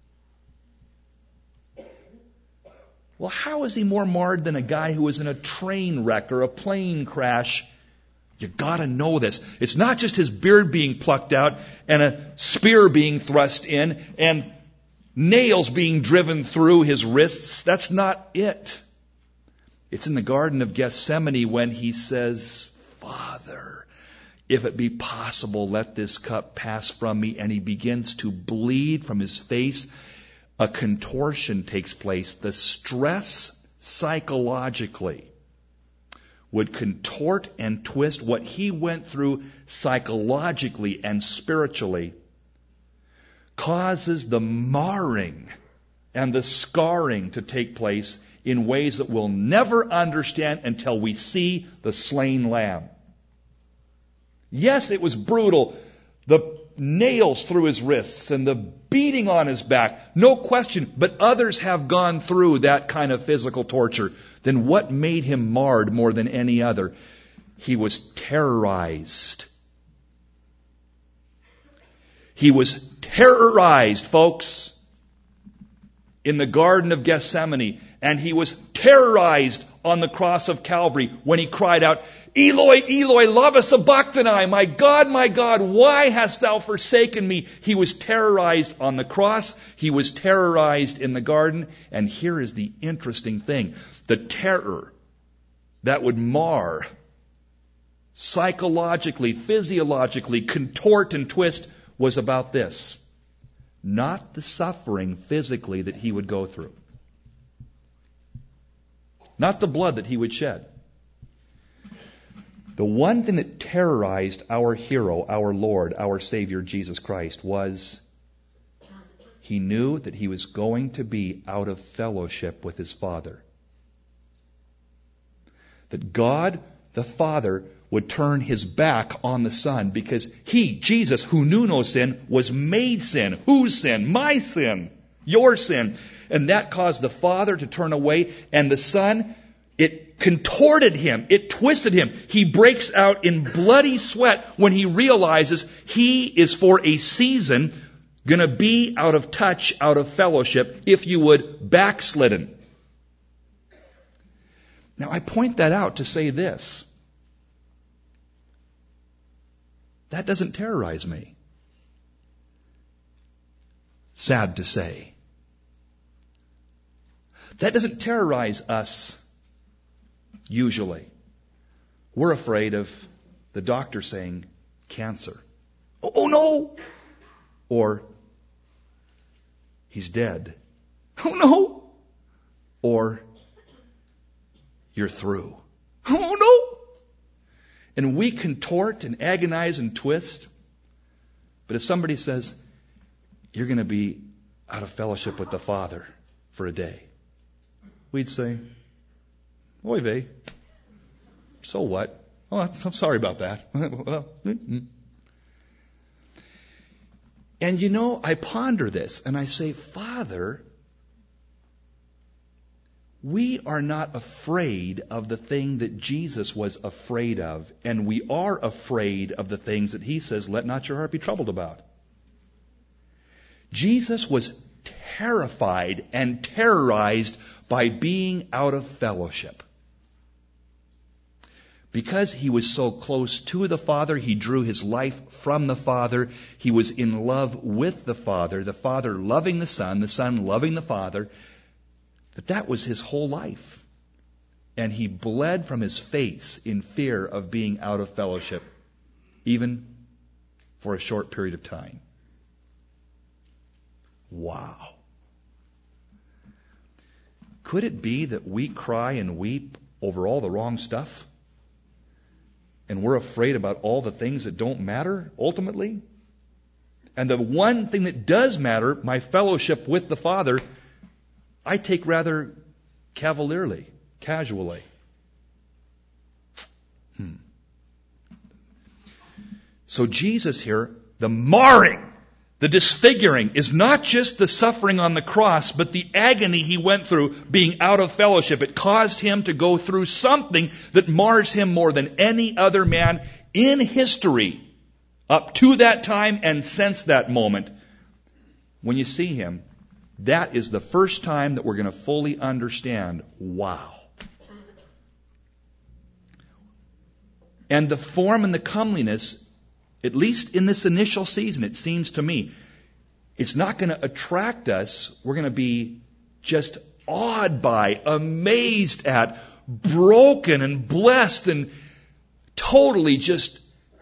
Well, how is he more marred than a guy who was in a train wreck or a plane crash? You gotta know this. It's not just his beard being plucked out and a spear being thrust in and nails being driven through his wrists. That's not it. It's in the Garden of Gethsemane when he says, Father, if it be possible, let this cup pass from me. And he begins to bleed from his face. A contortion takes place. The stress psychologically would contort and twist what he went through psychologically and spiritually, causes the marring and the scarring to take place in ways that we'll never understand until we see the slain lamb. Yes, it was brutal. The nails through his wrists and the beating on his back, no question, but others have gone through that kind of physical torture. Then what made him marred more than any other? He was terrorized. He was terrorized, folks, in the Garden of Gethsemane. And he was terrorized on the cross of Calvary when he cried out, Eloi, Eloi, lama sabachthani, my God, my God, why hast thou forsaken me? He was terrorized on the cross. He was terrorized in the garden. And here is the interesting thing. The terror that would mar, psychologically, physiologically, contort and twist was about this. Not the suffering physically that he would go through. Not the blood that he would shed. The one thing that terrorized our hero, our Lord, our Savior, Jesus Christ, was he knew that he was going to be out of fellowship with his Father. That God, the Father, would turn his back on the Son because he, Jesus, who knew no sin, was made sin. Whose sin? My sin. Your sin. And that caused the Father to turn away, and the Son, it contorted him. It twisted him. He breaks out in bloody sweat when he realizes he is for a season going to be out of touch, out of fellowship, if you would, backslidden. Now, I point that out to say this. That doesn't terrorize me. Sad to say. That doesn't terrorize us usually. We're afraid of the doctor saying cancer. Oh, oh no! Or he's dead. Oh no! Or you're through. Oh no! And we contort and agonize and twist. But if somebody says, you're going to be out of fellowship with the Father for a day, we'd say, oy vey. So what? Oh, I'm sorry about that. Well, and you know, I ponder this and I say, Father, we are not afraid of the thing that Jesus was afraid of, and we are afraid of the things that he says, let not your heart be troubled about. Jesus was terrified and terrorized by being out of fellowship. Because he was so close to the Father, he drew his life from the Father. He was in love with the Father, the Father loving the Son, the Son loving the Father. That that was his whole life. And he bled from his face in fear of being out of fellowship, even for a short period of time. Wow. Could it be that we cry and weep over all the wrong stuff? And we're afraid about all the things that don't matter, ultimately? And the one thing that does matter, my fellowship with the Father, I take rather cavalierly, casually. Hmm. So Jesus here, the marring, the disfiguring, is not just the suffering on the cross, but the agony he went through being out of fellowship. It caused him to go through something that mars him more than any other man in history up to that time and since that moment. When you see him, that is the first time that we're going to fully understand, wow. And the form and the comeliness, at least in this initial season, it seems to me, it's not going to attract us. We're going to be just awed by, amazed at, broken and blessed and totally just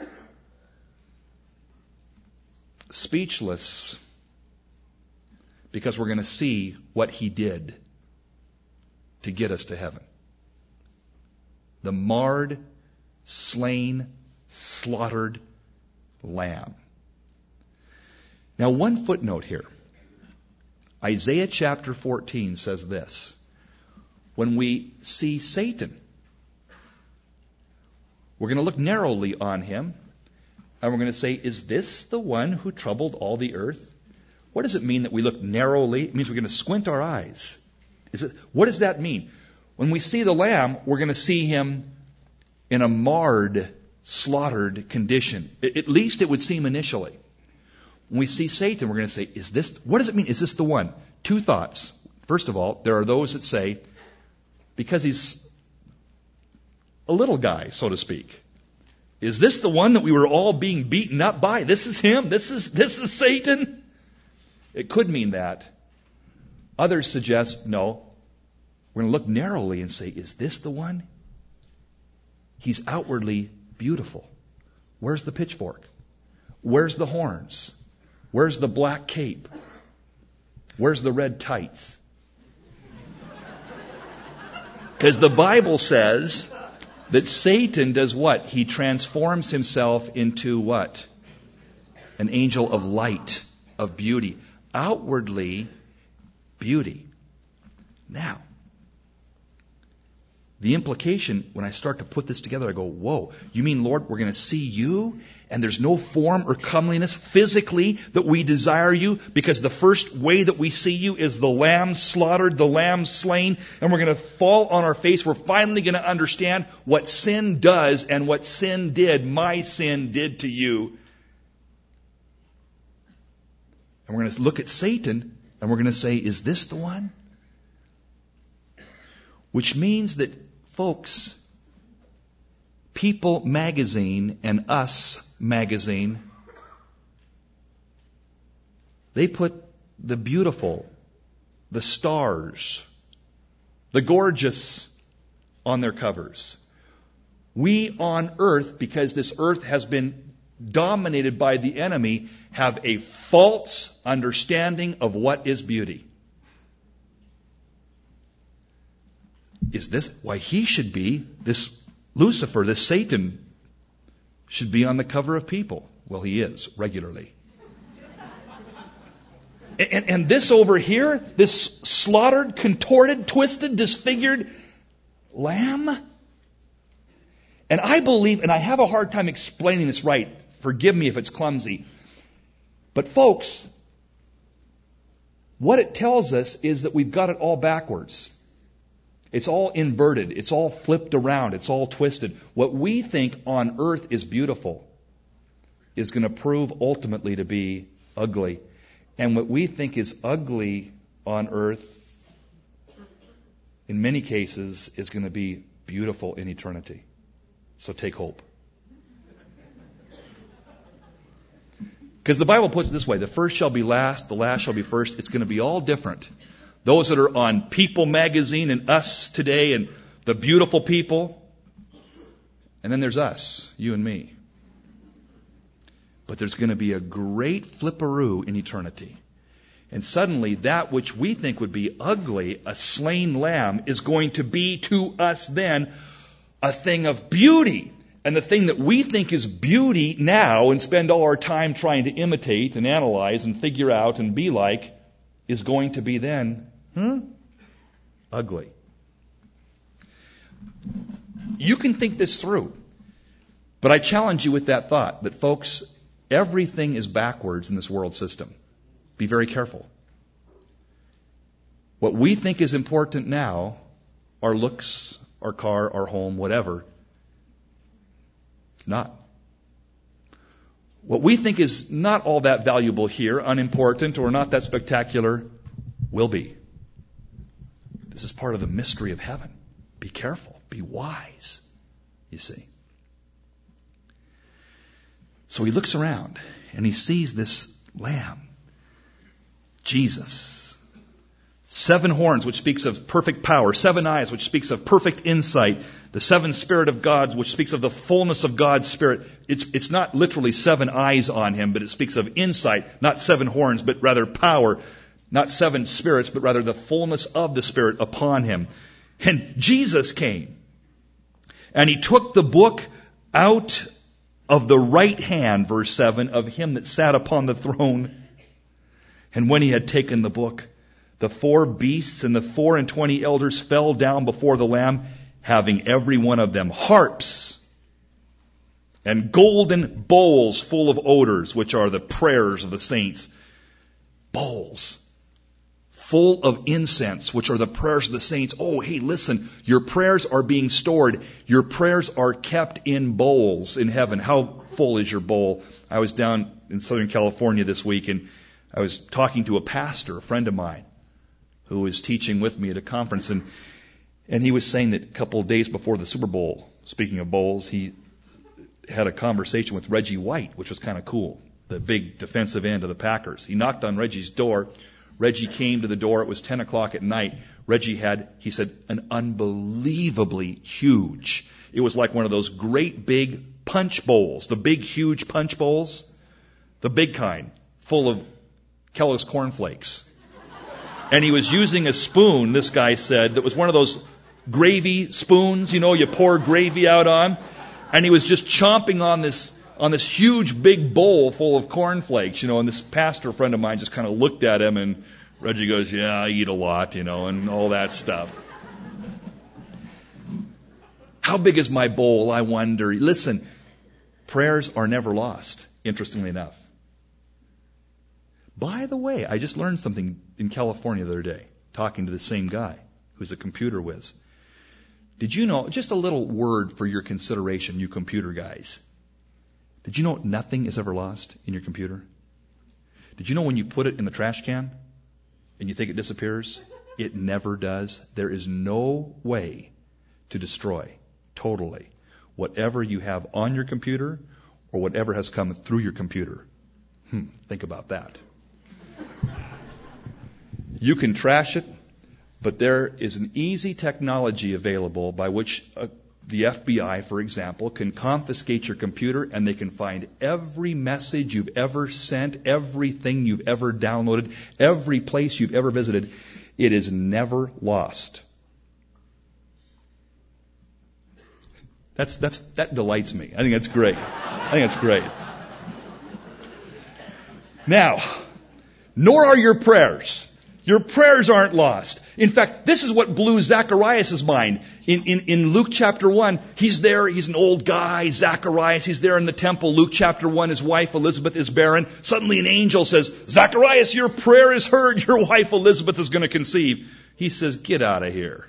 speechless, because we're going to see what he did to get us to heaven. The marred, slain, slaughtered Lamb. Now, one footnote here. Isaiah chapter fourteen says this. When we see Satan, we're going to look narrowly on him, and we're going to say, is this the one who troubled all the earth? What does it mean that we look narrowly? It means we're going to squint our eyes. Is it, what does that mean? When we see the Lamb, we're going to see him in a marred, slaughtered condition. At least it would seem initially. When we see Satan, we're going to say, is this, what does it mean? Is this the one? Two thoughts. First of all, there are those that say, because he's a little guy, so to speak, is this the one that we were all being beaten up by? This is him? This is, this is Satan? It could mean that. Others suggest, no, we're going to look narrowly and say, is this the one? He's outwardly beautiful. Where's the pitchfork? Where's the horns? Where's the black cape? Where's the red tights? Because the Bible says that Satan does what? He transforms himself into what? An angel of light, of beauty. Outwardly, beauty. Now, the implication, when I start to put this together, I go, whoa, you mean, Lord, we're going to see you, and there's no form or comeliness physically that we desire you, because the first way that we see you is the lamb slaughtered, the lamb slain, and we're going to fall on our face. We're finally going to understand what sin does and what sin did, my sin did to you. And we're going to look at Satan, and we're going to say, is this the one? Which means that, folks, People magazine and Us magazine, they put the beautiful, the stars, the gorgeous on their covers. We on earth, because this earth has been dominated by the enemy, have a false understanding of what is beauty. Is this why he should be, this Lucifer, this Satan, should be on the cover of People? Well, he is, regularly. and, and this over here, this slaughtered, contorted, twisted, disfigured lamb? And I believe, and I have a hard time explaining this right, forgive me if it's clumsy, but folks, what it tells us is that we've got it all backwards. It's all inverted. It's all flipped around. It's all twisted. What we think on earth is beautiful is going to prove ultimately to be ugly. And what we think is ugly on earth, in many cases, is going to be beautiful in eternity. So take hope. Because the Bible puts it this way, the first shall be last, the last shall be first. It's going to be all different. Those that are on People magazine and Us today and the beautiful people. And then there's us, you and me. But there's going to be a great flipperoo in eternity. And suddenly that which we think would be ugly, a slain lamb, is going to be to us then a thing of beauty. And the thing that we think is beauty now and spend all our time trying to imitate and analyze and figure out and be like is going to be then, hmm, ugly. You can think this through. But I challenge you with that thought that, folks, everything is backwards in this world system. Be very careful. What we think is important now, our looks, our car, our home, whatever, it's not. What we think is not all that valuable here, unimportant, or not that spectacular, will be. This is part of the mystery of heaven. Be careful. Be wise, you see. So he looks around and he sees this lamb, Jesus. Seven horns, which speaks of perfect power. Seven eyes, which speaks of perfect insight. The seven Spirit of God, which speaks of the fullness of God's Spirit. It's, it's not literally seven eyes on him, but it speaks of insight. Not seven horns, but rather power. Not seven spirits, but rather the fullness of the Spirit upon him. And Jesus came. And he took the book out of the right hand, verse seven, of him that sat upon the throne. And when he had taken the book, the four beasts and the four and twenty elders fell down before the Lamb, having every one of them harps and golden bowls full of odors, which are the prayers of the saints. Bowls full of incense, which are the prayers of the saints. Oh, hey, listen, your prayers are being stored. Your prayers are kept in bowls in heaven. How full is your bowl? I was down in Southern California this week, and I was talking to a pastor, a friend of mine, who was teaching with me at a conference, and and he was saying that a couple of days before the Super Bowl, speaking of bowls, he had a conversation with Reggie White, which was kind of cool, the big defensive end of the Packers. He knocked on Reggie's door. Reggie came to the door. It was ten o'clock at night. Reggie had, he said, an unbelievably huge, it was like one of those great big punch bowls, the big huge punch bowls, the big kind, full of Kellogg's Corn Flakes. And he was using a spoon, this guy said, that was one of those gravy spoons, you know, you pour gravy out on. And he was just chomping on this on this huge big bowl full of cornflakes, you know, and this pastor friend of mine just kind of looked at him, and Reggie goes, yeah, I eat a lot, you know, and all that stuff. How big is my bowl, I wonder? Listen, prayers are never lost, interestingly enough. By the way, I just learned something in California the other day, talking to the same guy who's a computer whiz. Did you know, just a little word for your consideration, you computer guys. Did you know nothing is ever lost in your computer? Did you know when you put it in the trash can and you think it disappears? It never does. There is no way to destroy totally whatever you have on your computer or whatever has come through your computer. Hmm, think about that. You can trash it, but there is an easy technology available by which uh, the F B I, for example, can confiscate your computer, and they can find every message you've ever sent, everything you've ever downloaded, every place you've ever visited. It is never lost. That's, that's, that delights me. I think that's great. I think that's great. Now, nor are your prayers. Your prayers aren't lost. In fact, this is what blew Zacharias' mind. In, in, in Luke chapter one, he's there, he's an old guy, Zacharias, he's there in the temple. Luke chapter one, his wife Elizabeth is barren. Suddenly an angel says, Zacharias, your prayer is heard, your wife Elizabeth is going to conceive. He says, get out of here.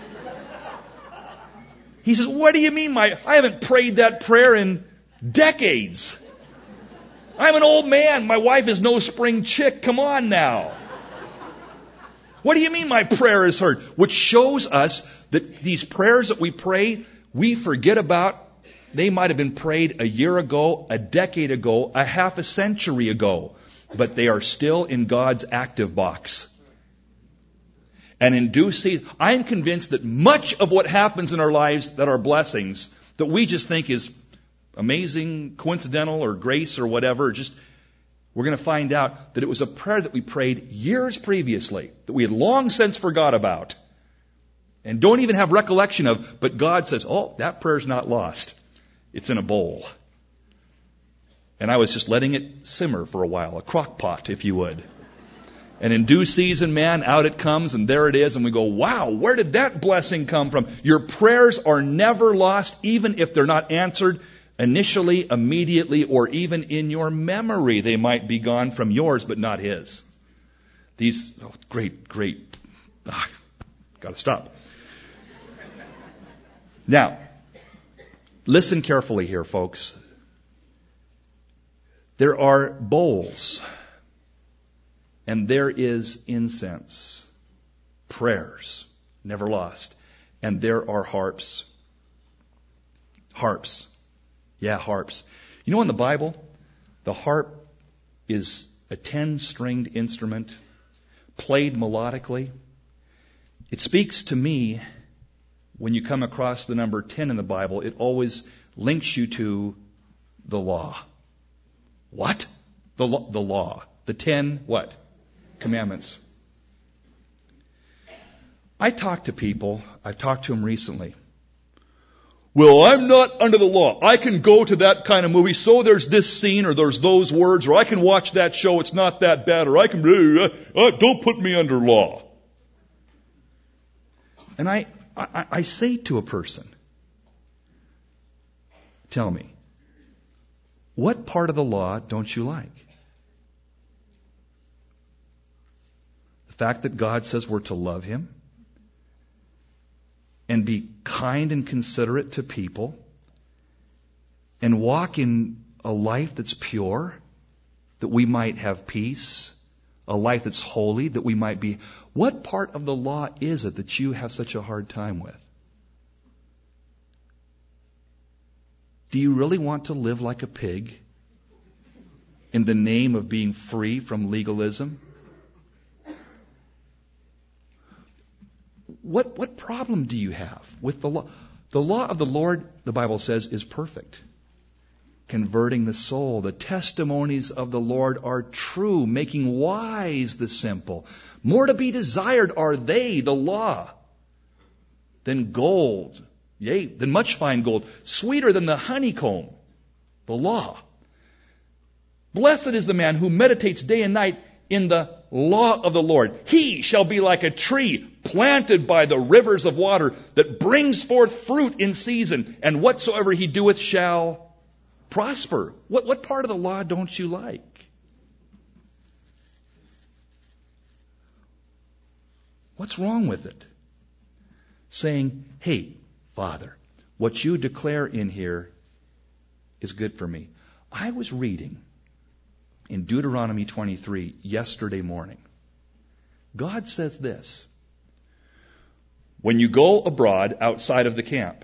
He says, what do you mean? My, I haven't prayed that prayer in decades. I'm an old man. My wife is no spring chick. Come on now. What do you mean my prayer is heard? Which shows us that these prayers that we pray, we forget about They might have been prayed a year ago, a decade ago, a half a century ago, but they are still in God's active box. And in due season, I am convinced that much of what happens in our lives that are blessings, that we just think is amazing, coincidental, or grace, or whatever, just, we're going to find out that it was a prayer that we prayed years previously, that we had long since forgot about, and don't even have recollection of, but God says, oh, that prayer's not lost. It's in a bowl. And I was just letting it simmer for a while, a crock pot, if you would. And in due season, man, out it comes, and there it is, and we go, wow, where did that blessing come from? Your prayers are never lost, even if they're not answered initially, immediately, or even in your memory. They might be gone from yours, but not His. These, oh, great, great, ah, gotta stop. Now, listen carefully here, folks. There are bowls. And there is incense, prayers, never lost. And there are harps. Harps. Yeah, harps. You know in the Bible, the harp is a ten-stringed instrument, played melodically. It speaks to me, when you come across the number ten in the Bible, it always links you to the law. What? The, lo- the law. The ten, what? Commandments. I talk to people, I've talked to them recently. Well, I'm not under the law. I can go to that kind of movie, so there's this scene, or there's those words, or I can watch that show, it's not that bad, or I can, uh, uh, don't put me under law. And I, I, I say to a person, tell me, what part of the law don't you like? The fact that God says we're to love Him and be kind and considerate to people and walk in a life that's pure, that we might have peace, a life that's holy, that we might be. What part of the law is it that you have such a hard time with? Do you really want to live like a pig in the name of being free from legalism? What, what problem do you have with the law? The law of the Lord, the Bible says, is perfect, converting the soul. The testimonies of the Lord are true, making wise the simple. More to be desired are they, the law, than gold, yea, than much fine gold, sweeter than the honeycomb, the law. Blessed is the man who meditates day and night in the law of the Lord. He shall be like a tree planted by the rivers of water that brings forth fruit in season, and whatsoever he doeth shall prosper. What, what part of the law don't you like? What's wrong with it? Saying, hey, Father, what you declare in here is good for me. I was reading in Deuteronomy twenty-three yesterday morning. God says this: when you go abroad outside of the camp,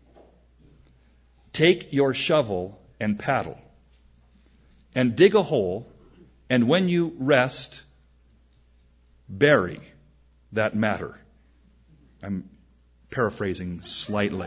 take your shovel and paddle and dig a hole, and when you rest, bury that matter. I'm paraphrasing slightly.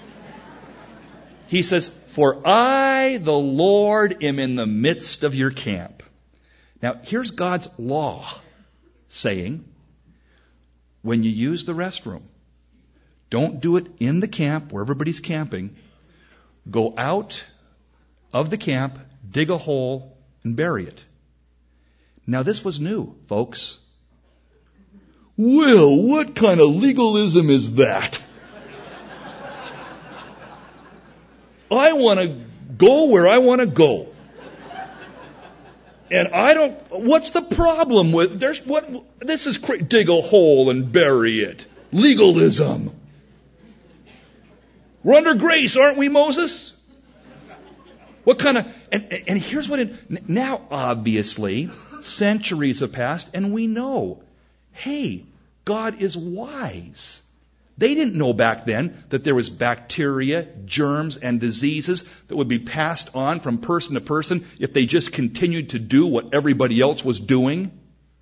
He says, for I, the Lord, am in the midst of your camp. Now, here's God's law saying, when you use the restroom, don't do it in the camp where everybody's camping. Go out of the camp, dig a hole, and bury it. Now, this was new, folks. Well, what kind of legalism is that? I want to go where I want to go. And I don't, what's the problem with, there's what, this is, dig a hole and bury it. Legalism. We're under grace, aren't we, Moses? What kind of, and, and here's what it, now obviously, centuries have passed and we know, hey, God is wise. They didn't know back then that there was bacteria, germs, and diseases that would be passed on from person to person if they just continued to do what everybody else was doing.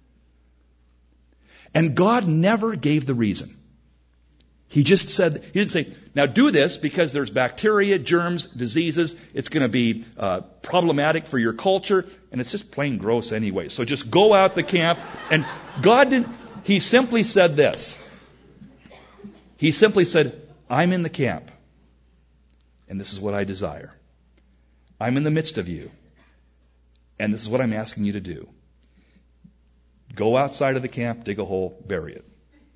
And God never gave the reason. He just said, He didn't say, now do this because there's bacteria, germs, diseases. It's going to be uh, problematic for your culture, and it's just plain gross anyway. So just go out the camp. And God didn't, He simply said this. He simply said, I'm in the camp, and this is what I desire. I'm in the midst of you, and this is what I'm asking you to do. Go outside of the camp, dig a hole, bury it.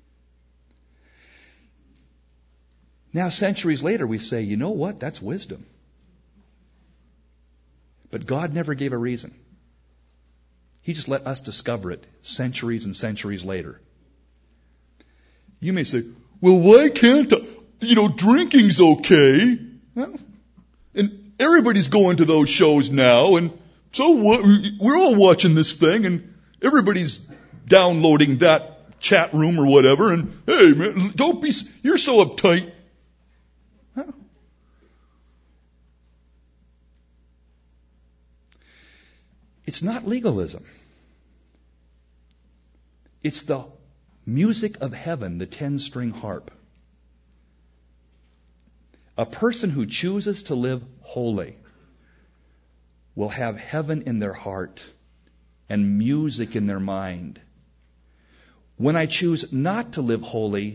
Now, centuries later, we say, you know what? That's wisdom. But God never gave a reason. He just let us discover it centuries and centuries later. You may say, well, why can't I? You know, drinking's okay. Well, and everybody's going to those shows now, and so what? We're all watching this thing, and everybody's downloading that chat room or whatever, and hey, man, don't be, you're so uptight. Huh? It's not legalism. It's the music of heaven, the ten-string harp. A person who chooses to live holy will have heaven in their heart and music in their mind. When I choose not to live holy,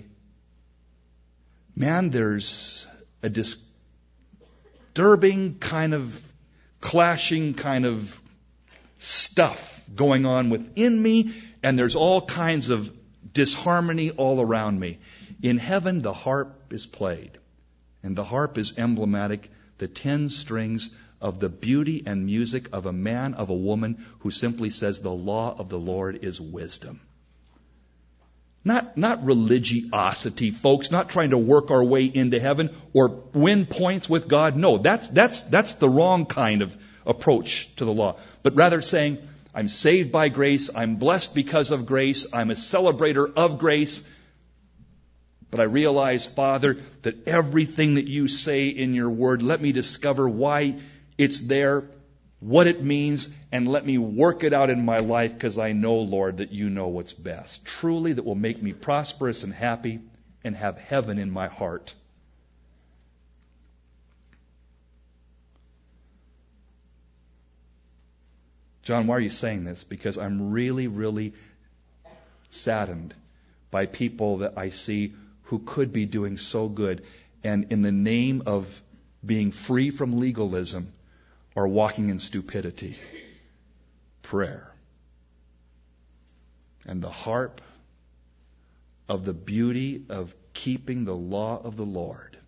man, there's a disturbing kind of clashing kind of stuff going on within me, and there's all kinds of disharmony all around me. In heaven, the harp is played, and the harp is emblematic, the ten strings of the beauty and music of a man, of a woman who simply says the law of the Lord is wisdom. Not, not religiosity, folks, not trying to work our way into heaven or win points with God. No, that's, that's, that's the wrong kind of approach to the law. But rather saying, I'm saved by grace, I'm blessed because of grace, I'm a celebrator of grace. But I realize, Father, that everything that you say in your word, let me discover why it's there, what it means, and let me work it out in my life because I know, Lord, that you know what's best. Truly, that will make me prosperous and happy and have heaven in my heart. John, why are you saying this? Because I'm really, really saddened by people that I see who could be doing so good, and in the name of being free from legalism, are walking in stupidity. Prayer. And the harp of the beauty of keeping the law of the Lord.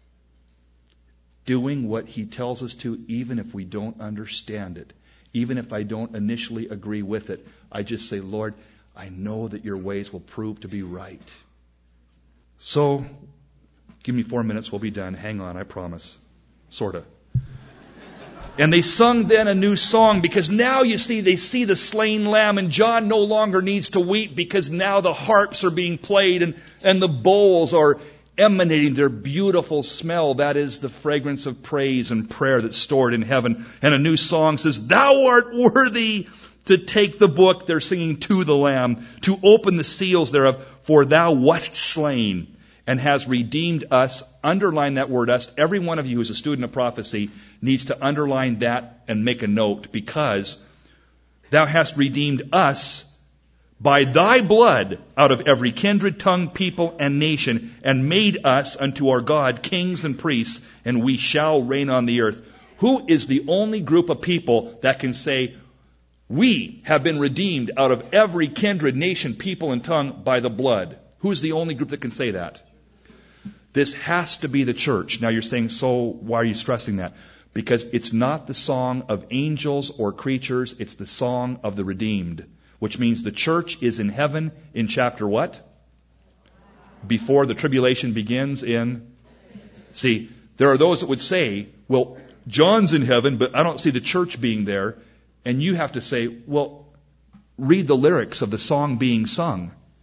Doing what He tells us to, even if we don't understand it. Even if I don't initially agree with it. I just say, Lord, I know that your ways will prove to be right. So, give me four minutes, we'll be done. Hang on, I promise. Sorta. And they sung then a new song, because now you see, they see the slain lamb, and John no longer needs to weep because now the harps are being played and, and the bowls are emanating their beautiful smell. That is the fragrance of praise and prayer that's stored in heaven. And a new song says, Thou art worthy to take the book. They're singing to the Lamb, to open the seals thereof, for thou wast slain and has redeemed us. Underline that word, us. Every one of you who's a student of prophecy needs to underline that and make a note, because thou hast redeemed us by thy blood out of every kindred, tongue, people, and nation, and made us unto our God kings and priests, and we shall reign on the earth. Who is the only group of people that can say, we have been redeemed out of every kindred, nation, people, and tongue by the blood? Who's the only group that can say that? This has to be the church. Now you're saying, so why are you stressing that? Because it's not the song of angels or creatures, it's the song of the redeemed. Which means the church is in heaven in chapter what? Before the tribulation begins in... See, there are those that would say, well, John's in heaven, but I don't see the church being there. And you have to say, well, read the lyrics of the song being sung.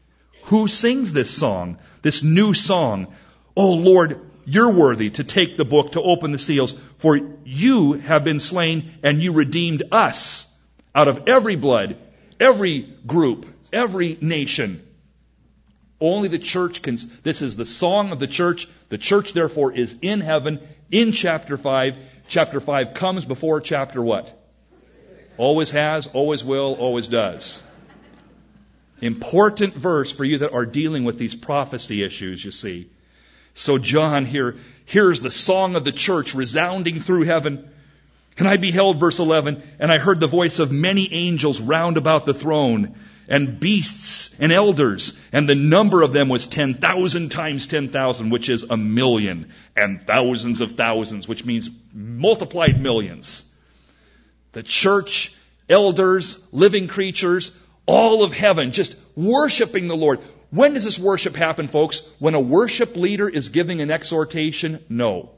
Who sings this song, this new song? Oh Lord, you're worthy to take the book, to open the seals, for you have been slain and you redeemed us out of every blood, every group, every nation. Only the church can, this is the song of the church. The church therefore is in heaven in chapter five. Chapter five comes before chapter what? Always has, always will, always does. Important verse for you that are dealing with these prophecy issues, you see. So John here hears the song of the church resounding through heaven. And I beheld, verse eleven, and I heard the voice of many angels round about the throne, and beasts and elders, and the number of them was ten thousand times ten thousand, which is a million, and thousands of thousands, which means multiplied millions. The church, elders, living creatures, all of heaven just worshiping the Lord. When does this worship happen, folks? When a worship leader is giving an exhortation? No.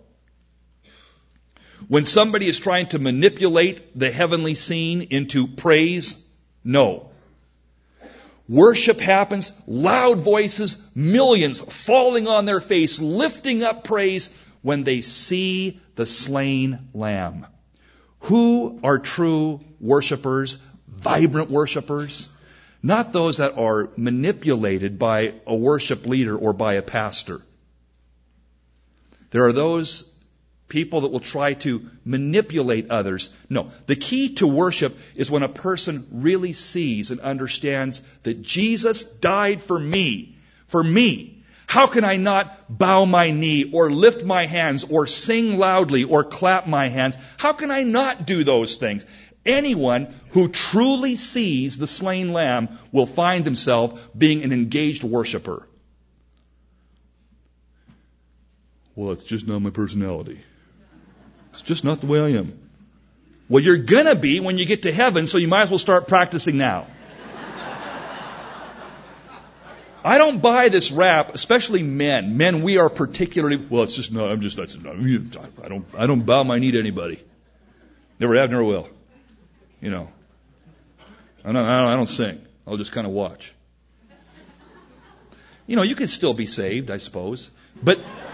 When somebody is trying to manipulate the heavenly scene into praise? No. Worship happens, loud voices, millions falling on their face, lifting up praise when they see the slain Lamb. Who are true worshipers, vibrant worshipers? Not those that are manipulated by a worship leader or by a pastor. There are those people that will try to manipulate others. No, the key to worship is when a person really sees and understands that Jesus died for me. For me. How can I not bow my knee or lift my hands or sing loudly or clap my hands? How can I not do those things? Anyone who truly sees the slain Lamb will find himself being an engaged worshiper. Well, it's just not my personality. It's just not the way I am. Well, you're gonna be when you get to heaven, so you might as well start practicing now. I don't buy this rap, especially men. Men, we are particularly, well, it's just not, I'm just, that's not, I don't, I don't bow my knee to anybody. Never have, never will. You know. I don't, I don't, I don't sing. I'll just kind of watch. You know, you can still be saved, I suppose. But,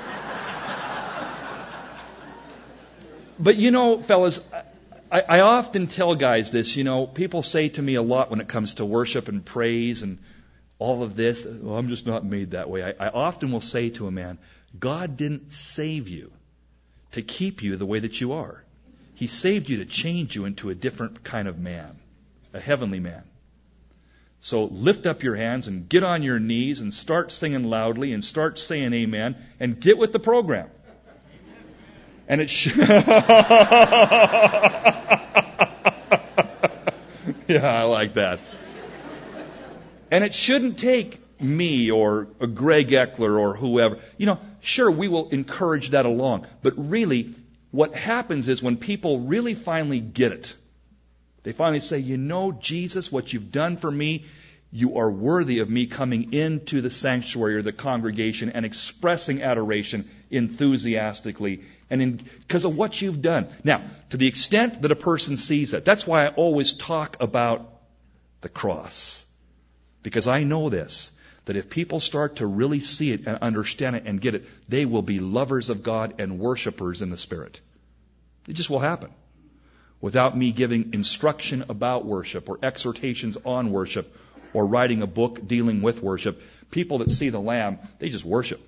but you know, fellas, I, I often tell guys this, you know, people say to me a lot when it comes to worship and praise and all of this, well, I'm just not made that way. I, I often will say to a man, God didn't save you to keep you the way that you are. He saved you to change you into a different kind of man, a heavenly man. So lift up your hands and get on your knees and start singing loudly and start saying amen and get with the program. And it sh- Yeah, I like that. And it shouldn't take me or a Greg Eckler or whoever. You know, sure, we will encourage that along. But really, what happens is when people really finally get it, they finally say, you know, Jesus, what you've done for me, you are worthy of me coming into the sanctuary or the congregation and expressing adoration enthusiastically and in, because of what you've done. Now, to the extent that a person sees that, that's why I always talk about the cross. Because I know this, that if people start to really see it and understand it and get it, they will be lovers of God and worshipers in the Spirit. It just will happen. Without me giving instruction about worship or exhortations on worship or writing a book dealing with worship, people that see the Lamb, they just worship.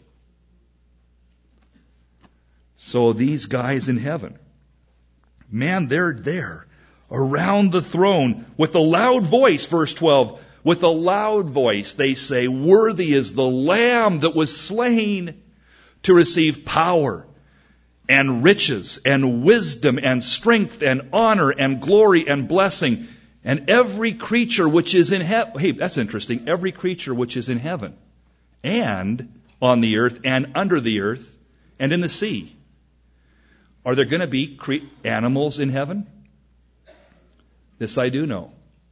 So these guys in heaven, man, they're there around the throne with a loud voice, verse twelve, with a loud voice, they say, worthy is the Lamb that was slain to receive power and riches and wisdom and strength and honor and glory and blessing. And every creature which is in heaven, hey, that's interesting, every creature which is in heaven and on the earth and under the earth and in the sea. Are there going to be cre- animals in heaven? This I do know.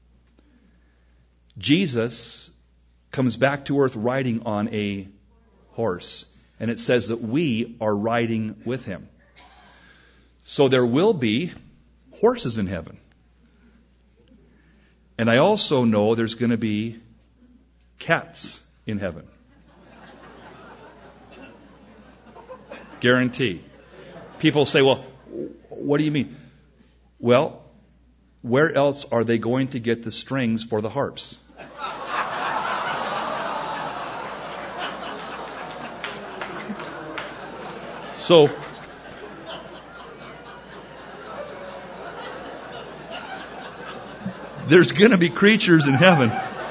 Jesus comes back to earth riding on a horse. And it says that we are riding with him. So there will be horses in heaven. And I also know there's going to be cats in heaven. Guarantee. People say, well, what do you mean? Well, where else are they going to get the strings for the harps? So, there's going to be creatures in heaven.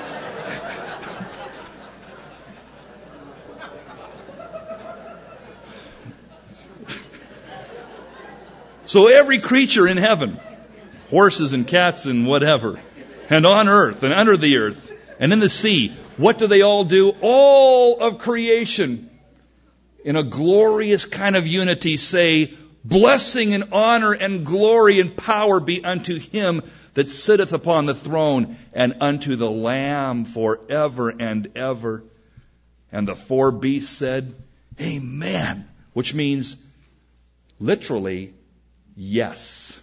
So every creature in heaven, horses and cats and whatever, and on earth and under the earth and in the sea, what do they all do? All of creation, in a glorious kind of unity, say, blessing and honor and glory and power be unto him that sitteth upon the throne and unto the Lamb forever and ever. And the four beasts said, Amen, which means literally, yes.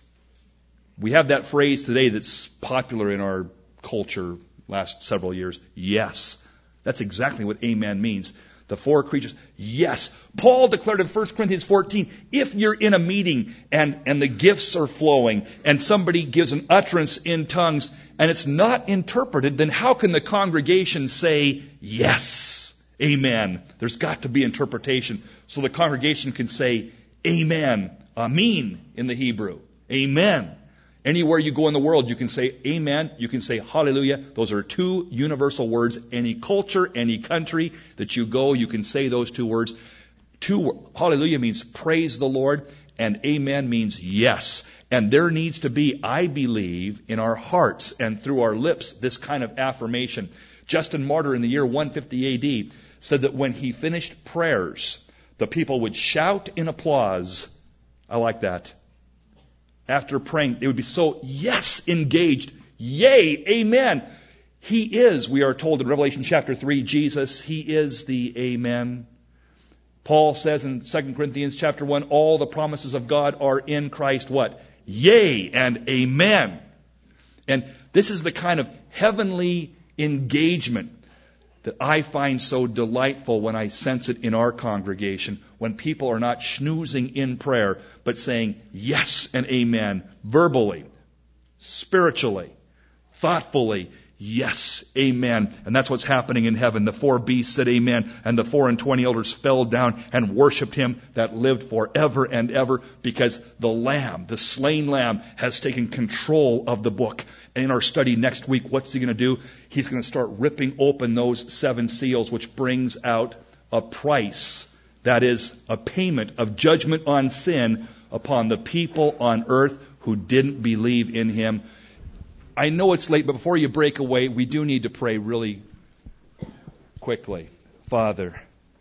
We have that phrase today that's popular in our culture last several years. Yes. That's exactly what amen means. The four creatures. Yes. Paul declared in First Corinthians fourteen, if you're in a meeting and, and the gifts are flowing and somebody gives an utterance in tongues and it's not interpreted, then how can the congregation say yes? Amen. There's got to be interpretation so the congregation can say amen. Amen in the Hebrew. Amen. Anywhere you go in the world, you can say amen, you can say hallelujah. Those are two universal words. Any culture, any country that you go, you can say those two words. Two, hallelujah means praise the Lord, and amen means yes. And there needs to be, I believe, in our hearts and through our lips, this kind of affirmation. Justin Martyr in the year one fifty A D said that when he finished prayers, the people would shout in applause. I like that. After praying, they would be so, yes, engaged. Yay, amen. He is, we are told in Revelation chapter three, Jesus, He is the amen. Paul says in Second Corinthians chapter one, all the promises of God are in Christ what? Yea and amen. And this is the kind of heavenly engagement that I find so delightful when I sense it in our congregation, when people are not schnoozing in prayer, but saying yes and amen, verbally, spiritually, thoughtfully, yes, amen. And that's what's happening in heaven. The four beasts said amen, and the four and twenty elders fell down and worshipped Him that lived forever and ever, because the Lamb, the slain Lamb, has taken control of the book. And in our study next week, what's He going to do? He's going to start ripping open those seven seals, which brings out a price. That is a payment of judgment on sin upon the people on earth who didn't believe in Him. I know it's late, but before you break away, we do need to pray really quickly. Father,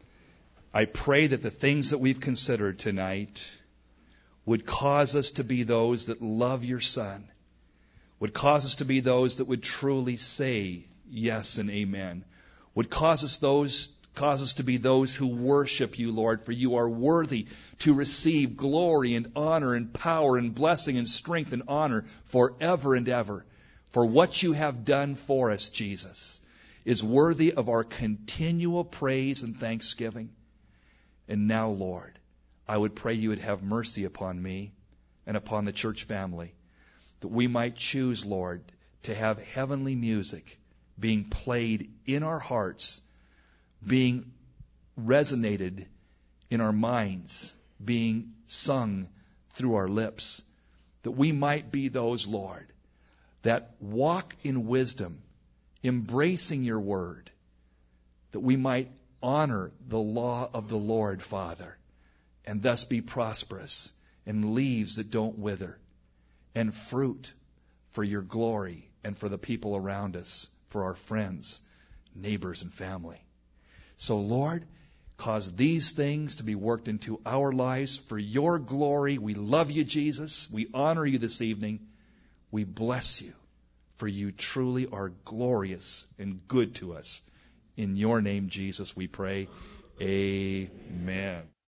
I pray that the things that we've considered tonight would cause us to be those that love your Son, would cause us to be those that would truly say yes and amen, would cause us those cause us to be those who worship you, Lord, for you are worthy to receive glory and honor and power and blessing and strength and honor forever and ever. For what you have done for us, Jesus, is worthy of our continual praise and thanksgiving. And now, Lord, I would pray you would have mercy upon me and upon the church family, that we might choose, Lord, to have heavenly music being played in our hearts, being resonated in our minds, being sung through our lips, that we might be those, Lord, that walk in wisdom, embracing your word, that we might honor the law of the Lord, Father, and thus be prosperous, and leaves that don't wither, and fruit for your glory and for the people around us, for our friends, neighbors, and family. So, Lord, cause these things to be worked into our lives for your glory. We love you, Jesus. We honor you this evening. We bless you, for you truly are glorious and good to us. In your name, Jesus, we pray. Amen.